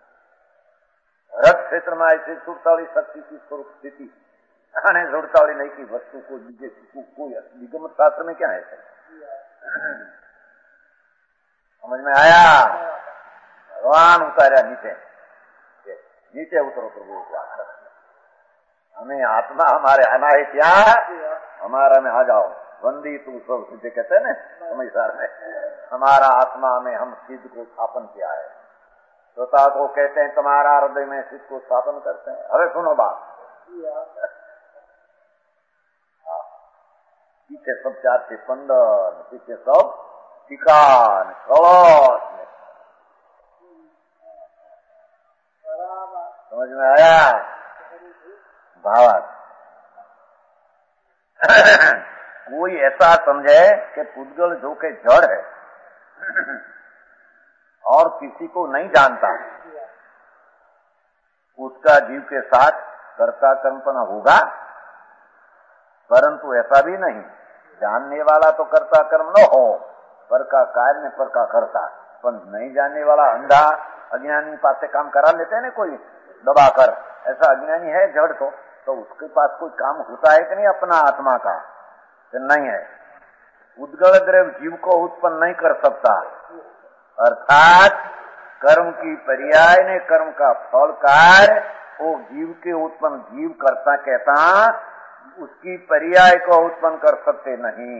भरत क्षेत्र में ऐसी सुरताली शक्ति की स्वरूप स्थिति सुरताली नई की वस्तु को कोई निगम शास्त्र में क्या है? समझ में आया? भगवान उतारा नीचे, नीचे उतरो प्रभु। हमें आत्मा हमारे आना है क्या? हमारा में आ जाओ। बंदी तू सब सिद्ध कहते हैं ना समझदार में, हमारा आत्मा में हम सिद्ध को स्थापन किया है। श्रोता को कहते हैं तुम्हारा हृदय में सिद्ध को स्थापन करते हैं। अरे सुनो बात, पीछे सब चार से पंदन, पीछे सब टिकान कलश में। समझ में आया? भावार्थ कोई ऐसा समझे कि पुद्गल जो के जड़ है और किसी को नहीं जानता, उसका जीव के साथ कर्ता कर्मपना होगा, परंतु ऐसा भी नहीं। जानने वाला तो कर्ता कर्म न हो, पर का कार्य में पर का करता, पर नहीं जानने वाला अंधा अज्ञानी पास से काम करा लेते हैं ना कोई दबा कर। ऐसा अज्ञानी है जड़ तो, तो उसके पास कोई काम होता है कि नहीं अपना आत्मा का? तो नहीं है। उद्गल द्रव्य जीव को उत्पन्न नहीं कर सकता, अर्थात कर्म की पर्याय ने कर्म का फल कार्य वो जीव के उत्पन्न जीव करता कहता, उसकी पर्याय को उत्पन्न कर सकते नहीं।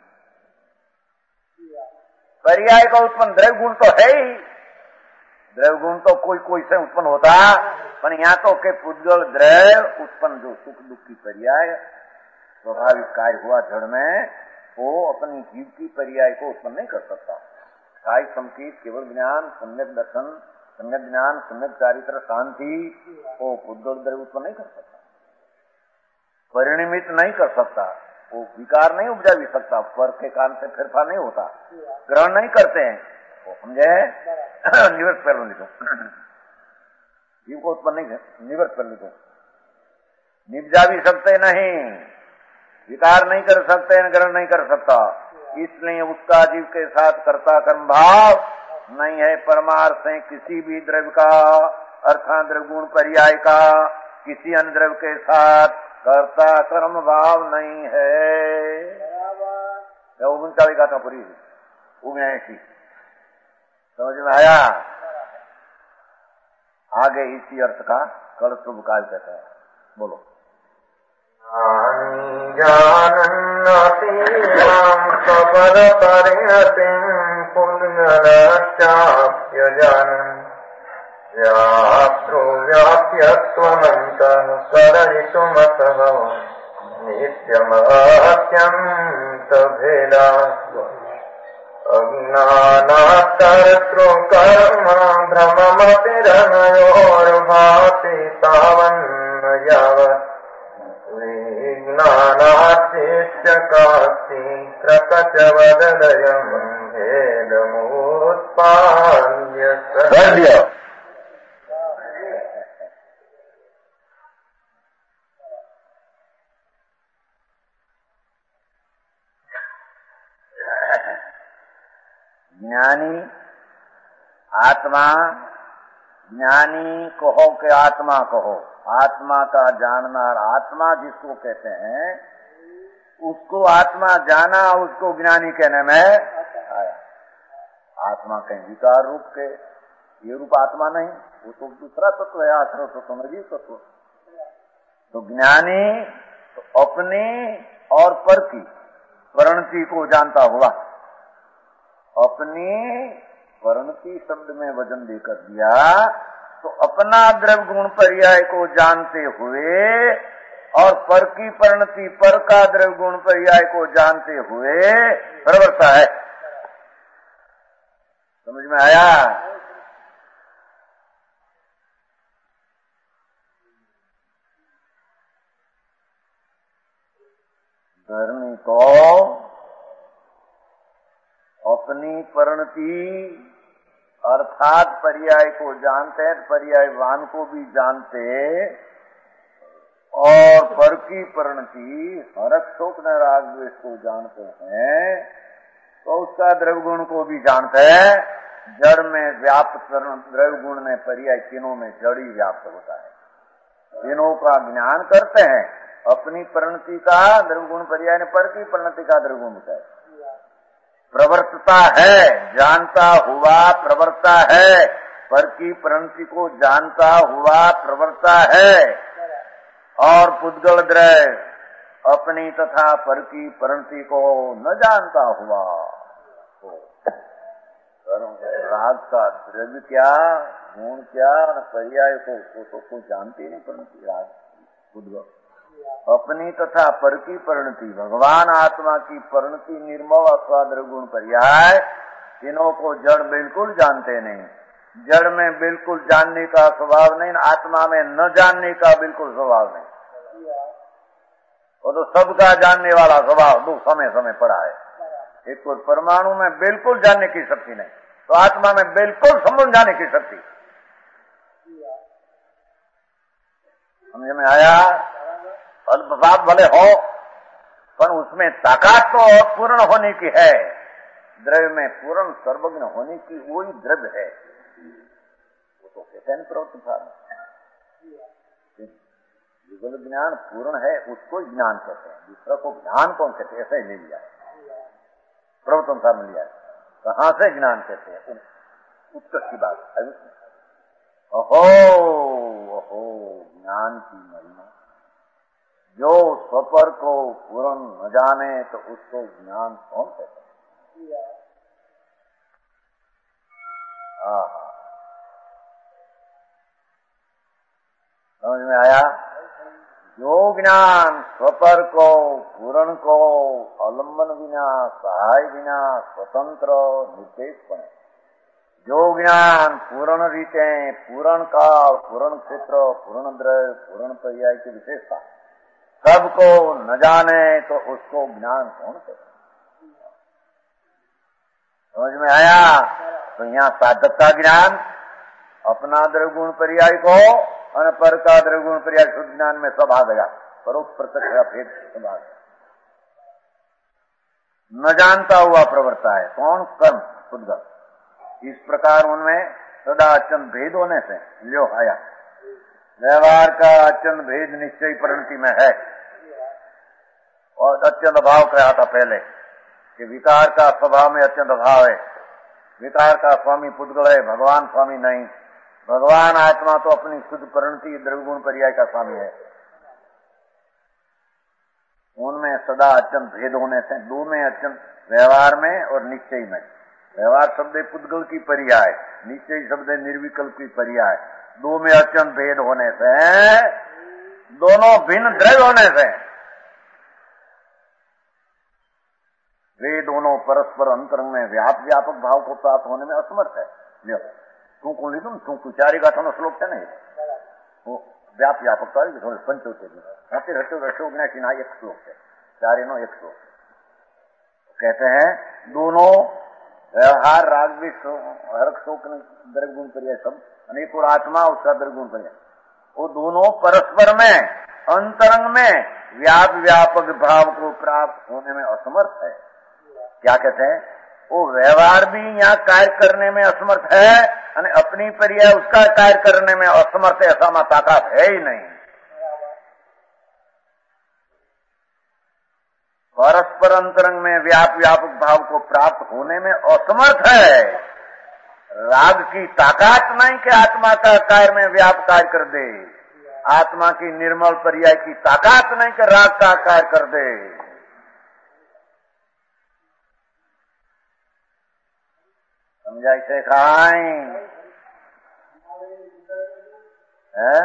पर्याय का उत्पन्न द्रव्य गुण तो है ही, द्रव्य गुण तो कोई कोई से उत्पन्न होता, पर यहाँ तो के पुद्गल द्रव्य उत्पन्न जो सुख दुख की पर्याय स्वाभाविक कार्य हुआ जड़ में, वो अपनी जीव की पर्याय को उत्पन्न नहीं कर सकता। काय संकेत केवल ज्ञान, सम्यक दर्शन, सम्यक ज्ञान, सम्यक चारित्र, शांति, वो पुद्गल द्रव्य उत्पन्न नहीं कर सकता, परिणमित नहीं कर सकता, वो विकार नहीं उपजा भी सकता, स्वर के कारण से फेरफार नहीं होता, ग्रहण नहीं करते हैं वो, समझे? निवृत्त कर लो, जीव को उत्पन्न नहीं, निवृत्त कर लो, निपजा भी सकते नहीं, विकार नहीं कर सकते, ग्रहण नहीं कर सकता। इसलिए उसका जीव के साथ कर्ता कर्म भाव नहीं है। परमार्थ से किसी भी द्रव्य का अर्थात द्रव्य गुण पर्याय का किसी अन्य द्रव्य के साथ कर्ता कर्म भाव नहीं है। उनचाली गाथा पूरी उन्यासी समझ में आया? आगे इसी अर्थ का कल शुभ काल कहता है। बोलो। जानन्नतीनां सबल परिणतिं पुण्यलक्ष्याप्य जानन् व्याप्यत्वमन्तः सरयितुमतः नित्यमत्यन्तभेदा अज्ञानात्तरतृ कर्म भ्रममतिरनयोर्भाति तावन्न यावत् विज्ञानातीत्य कास्ति प्रकचवदयम् भेदमुत्पाद्य सद्य। ज्ञानी आत्मा, ज्ञानी कहो के आत्मा कहो, आत्मा का जानना, आत्मा जिसको कहते हैं उसको आत्मा जाना, उसको ज्ञानी कहने में आया। आत्मा कहीं विकार रूप के, ये रूप आत्मा नहीं, वो तो दूसरा तत्व है, आश्रय तत्व, नजीव तत्व। तो ज्ञानी तो अपनी और पर की परिणति को जानता हुआ। अपनी परिणति शब्द में वजन देकर दिया तो अपना द्रव्य गुण पर्याय को जानते हुए और पर की परिणति पर का द्रव्य गुण पर्याय को जानते हुए प्रवर्ता है। समझ में आया? धर्मी को अपनी परिणति अर्थात पर्याय को जानते हैं, पर्यायवान को भी जानते, और पर की परिणति हरक शोक न राग द्वेष को जानते हैं तो उसका द्रव्य गुण को भी जानते हैं। जड़ में व्याप्त द्रव्य गुण में पर्याय तीनों में जड़ ही व्याप्त होता है। तीनों का ज्ञान करते हैं। अपनी परिणति का द्रव्य गुण पर्याय ने पर की परिणति का द्रव्य गुण होता है। प्रवर्तता है, जानता हुआ प्रवर्ता है, पर की परिणति को जानता हुआ प्रवर्ता है। और पुद्गल द्रव्य अपनी तथा पर की परिणति को न जानता हुआ तो राग का द्रव्य क्या, गुण क्या, पर्याय को तो, तो, तो जानते नहीं। परिणति राग पुद्गल अपनी तथा पर की परिणति, भगवान आत्मा की परिणति निर्मल अथवा द्रव्य गुण पर्याय, तीनों को जड़ बिल्कुल जानते नहीं। जड़ में बिल्कुल जानने का स्वभाव नहीं, आत्मा में न जानने का बिल्कुल स्वभाव नहीं। वो तो सबका जानने वाला स्वभाव दो समय समय पड़ा है। एक तो परमाणु में बिल्कुल जानने की शक्ति नहीं, तो आत्मा में बिल्कुल समझाने की शक्ति। समझ में आया? अल्पभाव भले हो पर उसमें ताकत तो पूर्ण होने की है। द्रव्य में पूर्ण सर्वज्ञ होने की वही द्रव्य है। वो तो कहते हैं प्रवृत्त भाव। युगल ज्ञान पूर्ण है, उसको ज्ञान कहते हैं। दूसरा को ज्ञान कौन कहते हैं? ऐसा ही ले लिया प्रवृत्त अनुसार में लिया। कहाँ से ज्ञान कहते हैं? उत्कर्ष की बात है। अहो अहो ज्ञान की महिमा। जो स्वपर को पूर्ण न जाने तो उसको ज्ञान कौन कहते हैं? समझ में आया? जो ज्ञान स्वपर को पूर्ण को अवलंबन बिना, सहाय बिना, स्वतंत्र निरपेक्ष, जो ज्ञान पूर्ण रीते, पूर्ण काल, पूर्ण क्षेत्र, पूर्ण द्रव्य, पूर्ण पर्याय की विशेषता सबको न जाने तो उसको ज्ञान कौन कहते? समझ में आया? तो यहाँ साधक का ज्ञान अपना द्रव्य गुण पर्याय को और पर का द्रव्य गुण पर्याय शुद्ध ज्ञान में सब आ गया। परोक्ष प्रत्यक्ष भेद सब आ गया। न जानता हुआ प्रवर्ता है कौन? कर्म शुद्ध। इस प्रकार उनमें सदा अत्यंत भेद होने से लियो आया। व्यवहार का अत्यंत भेद निश्चय परिणति में है। और अत्यंत अभाव कहा था पहले कि विकार का स्वभाव में अत्यंत अभाव है। विकार का स्वामी पुद्गल है, भगवान स्वामी नहीं। भगवान आत्मा तो अपनी शुद्ध परिणति द्रव्य गुण पर्याय का स्वामी है। उनमें सदा अत्यंत भेद होने से दो में अत्यंत, व्यवहार में और निश्चय में। व्यवहार शब्द पुद्गल की पर्याय, निश्चय शब्द निर्विकल्प की पर्याय। दो में अत्यंत भेद होने से, दोनों भिन्न द्रव्य होने से वे दोनों परस्पर अंतरंग में व्याप व्यापक भाव को प्राप्त होने में असमर्थ है। तू को लिखूं तू कुचारी गाथा श्लोक है नहीं, वो व्याप व्यापकता पंचोते हटे हटे अशोक ने किना एक श्लोक है, चारे नो एक श्लोक। कहते हैं दोनों व्यवहार राग भी हरक शोक द्रव्य गुण पर्याय सब अनेक और आत्मा उसका द्रव्य गुण पर्याय, वो दोनों परस्पर में अंतरंग में व्याप व्यापक भाव को प्राप्त होने में असमर्थ है। क्या कहते हैं? वो व्यवहार भी यहाँ कार्य करने में असमर्थ है और अपनी पर्याय उसका कार्य करने में असमर्थ है। ऐसा में ताकत है ही नहीं। परस्पर अंतरंग में व्याप व्यापक भाव को प्राप्त होने में असमर्थ है। राग की ताकत नहीं कि आत्मा का कार्य में व्याप कार्य कर दे। आत्मा की निर्मल पर्याय की ताकत नहीं कि राग का कार्य कर दे। समझाई से खाई है।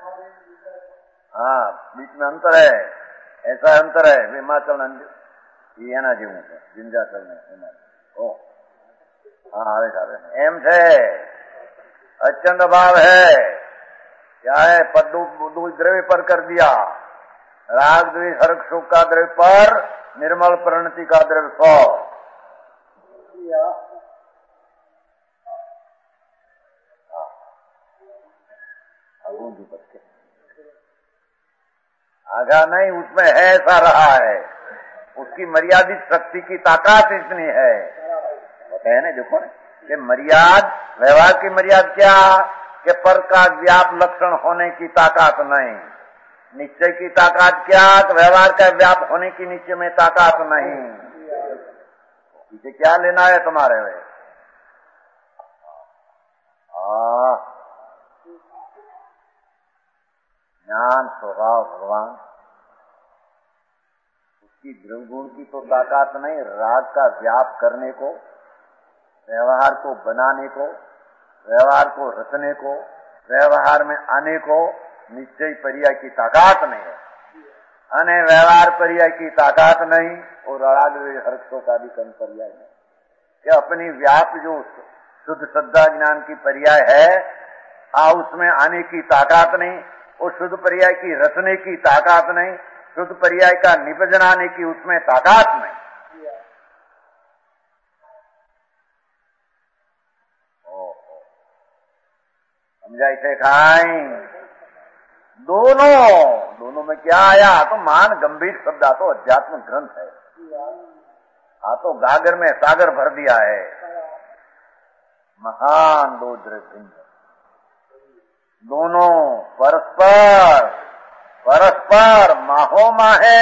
हाँ, बीच में अंतर है, ऐसा अंतर है हिमाचल એના જેવું છે વિંધ્યાચલ ને ઓ हाँ आवे आवे एम थे अचंद भाव है क्या है पद्दू बुद्धू द्रव्य पर कर दिया राग द्वेष हर्ष सुख का द्रव्य पर निर्मल प्रणति का द्रव्य सौ आगा नहीं उसमें है ऐसा रहा है उसकी मर्यादित शक्ति की ताकत इतनी है बताए ना देखो ना कि मर्याद व्यवहार की मर्याद क्या कि पर का व्याप लक्षण होने की ताकत नहीं निश्चय की ताकत क्या कि व्यवहार का व्याप होने की निश्चय में ताकत नहीं इसे क्या लेना है तुम्हारे वे ज्ञान स्वभाव भगवान उसकी द्रव्य गुण की तो ताकत नहीं राग का व्याप करने को व्यवहार को बनाने को व्यवहार को रचने को व्यवहार में आने को निश्चय पर्याय की ताकत नहीं है अने व्यवहार पर्याय की ताकत नहीं और राग हर्षों का भी कम पर्याय नहीं कि अपनी व्याप जो शुद्ध श्रद्धा ज्ञान की पर्याय है आ उसमें आने की ताकत नहीं और शुद्ध पर्याय की रचने की ताकत नहीं शुद्ध पर्याय का निपजन आने की उसमें ताकत नहीं समझाई थे खाई दोनों दोनों में क्या आया तो मान गंभीर शब्द आ तो अध्यात्म ग्रंथ है आ तो गागर में सागर भर दिया है महान दो द्रव्य दोनों परस्पर परस्पर माहो माहे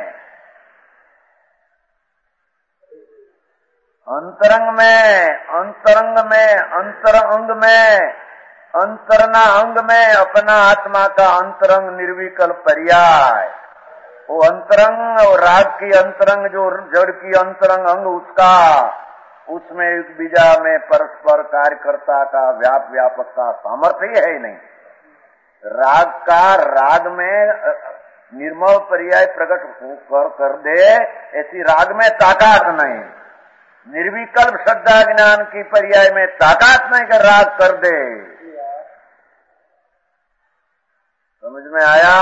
अंतरंग में अंतरंग में अंतर अंग में अंतरना अंग में अपना आत्मा का अंतरंग निर्विकल्प पर्याय वो अंतरंग और राग की अंतरंग जो जड़ की अंतरंग अंग उसका उसमें एक बीजा में परस्पर कार्यकर्ता का व्याप व्यापक का सामर्थ्य ही है ही नहीं राग का राग में निर्मल पर्याय प्रकट कर कर दे ऐसी राग में ताकत नहीं निर्विकल्प श्रद्धा ज्ञान की पर्याय में ताकत नहीं कर राग कर दे समझ में आया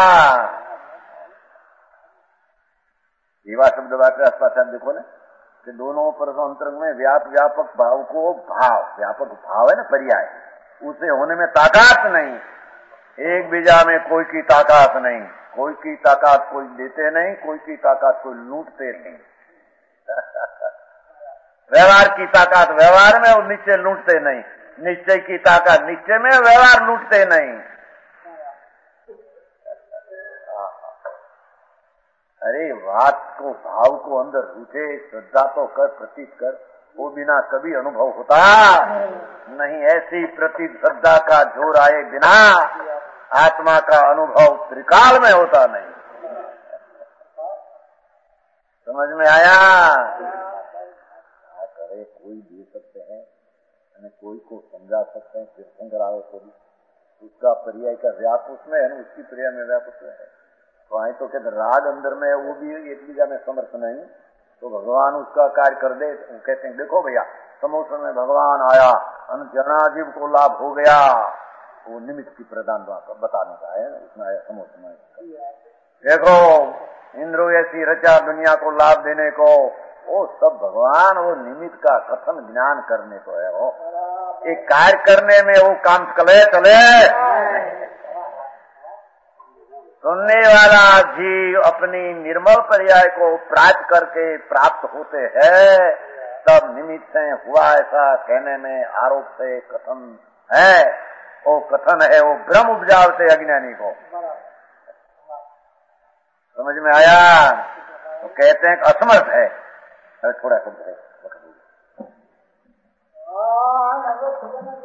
जीवा शब्द वाक्य आसपास आप देखो ना कि दोनों पर अंतरंग में व्याप व्यापक भाव को भाव व्यापक भाव है ना पर्याय उसे होने में ताकत नहीं एक बीजा में कोई की ताकत नहीं कोई की ताकत कोई देते नहीं कोई की ताकत कोई लूटते नहीं व्यवहार की ताकत व्यवहार में और निश्चय लूटते नहीं निश्चय की ताकत निश्चय में व्यवहार लूटते नहीं अरे बात को भाव को अंदर रूठे श्रद्धा तो कर प्रतीत कर वो बिना कभी अनुभव होता नहीं ऐसी प्रतीत श्रद्धा का जोर आए बिना आत्मा का अनुभव त्रिकाल में होता नहीं समझ में आया करे कोई दे सकते हैं कोई को समझा सकते हैं तीर्थंकर आओ को भी उसका पर्याय का व्याप उसमें है ना उसकी पर्याय में व्याप उसमें है तो आए तो कहते राग अंदर में वो भी एक बीजा में समर्थ नहीं तो भगवान उसका कार्य कर दे वो कहते हैं देखो भैया समोसन में भगवान आया अन जनाजीव को लाभ हो गया वो निमित्त की प्रदान बताने का है उसमें आया समोसन में देखो इंद्रो ऐसी रचा दुनिया को लाभ देने को वो सब भगवान वो निमित्त का कथन ज्ञान करने को है वो एक कार्य करने में वो काम चले चले सुनने वाला जीव अपनी निर्मल पर्याय को प्राप्त करके प्राप्त होते हैं तब निमित्त से हुआ ऐसा कहने में आरोप से कथन है वो कथन है वो भ्रम उपजावते अज्ञानी को समझ में आया तो कहते हैं कि असमर्थ है अरे थोड़ा शब्द है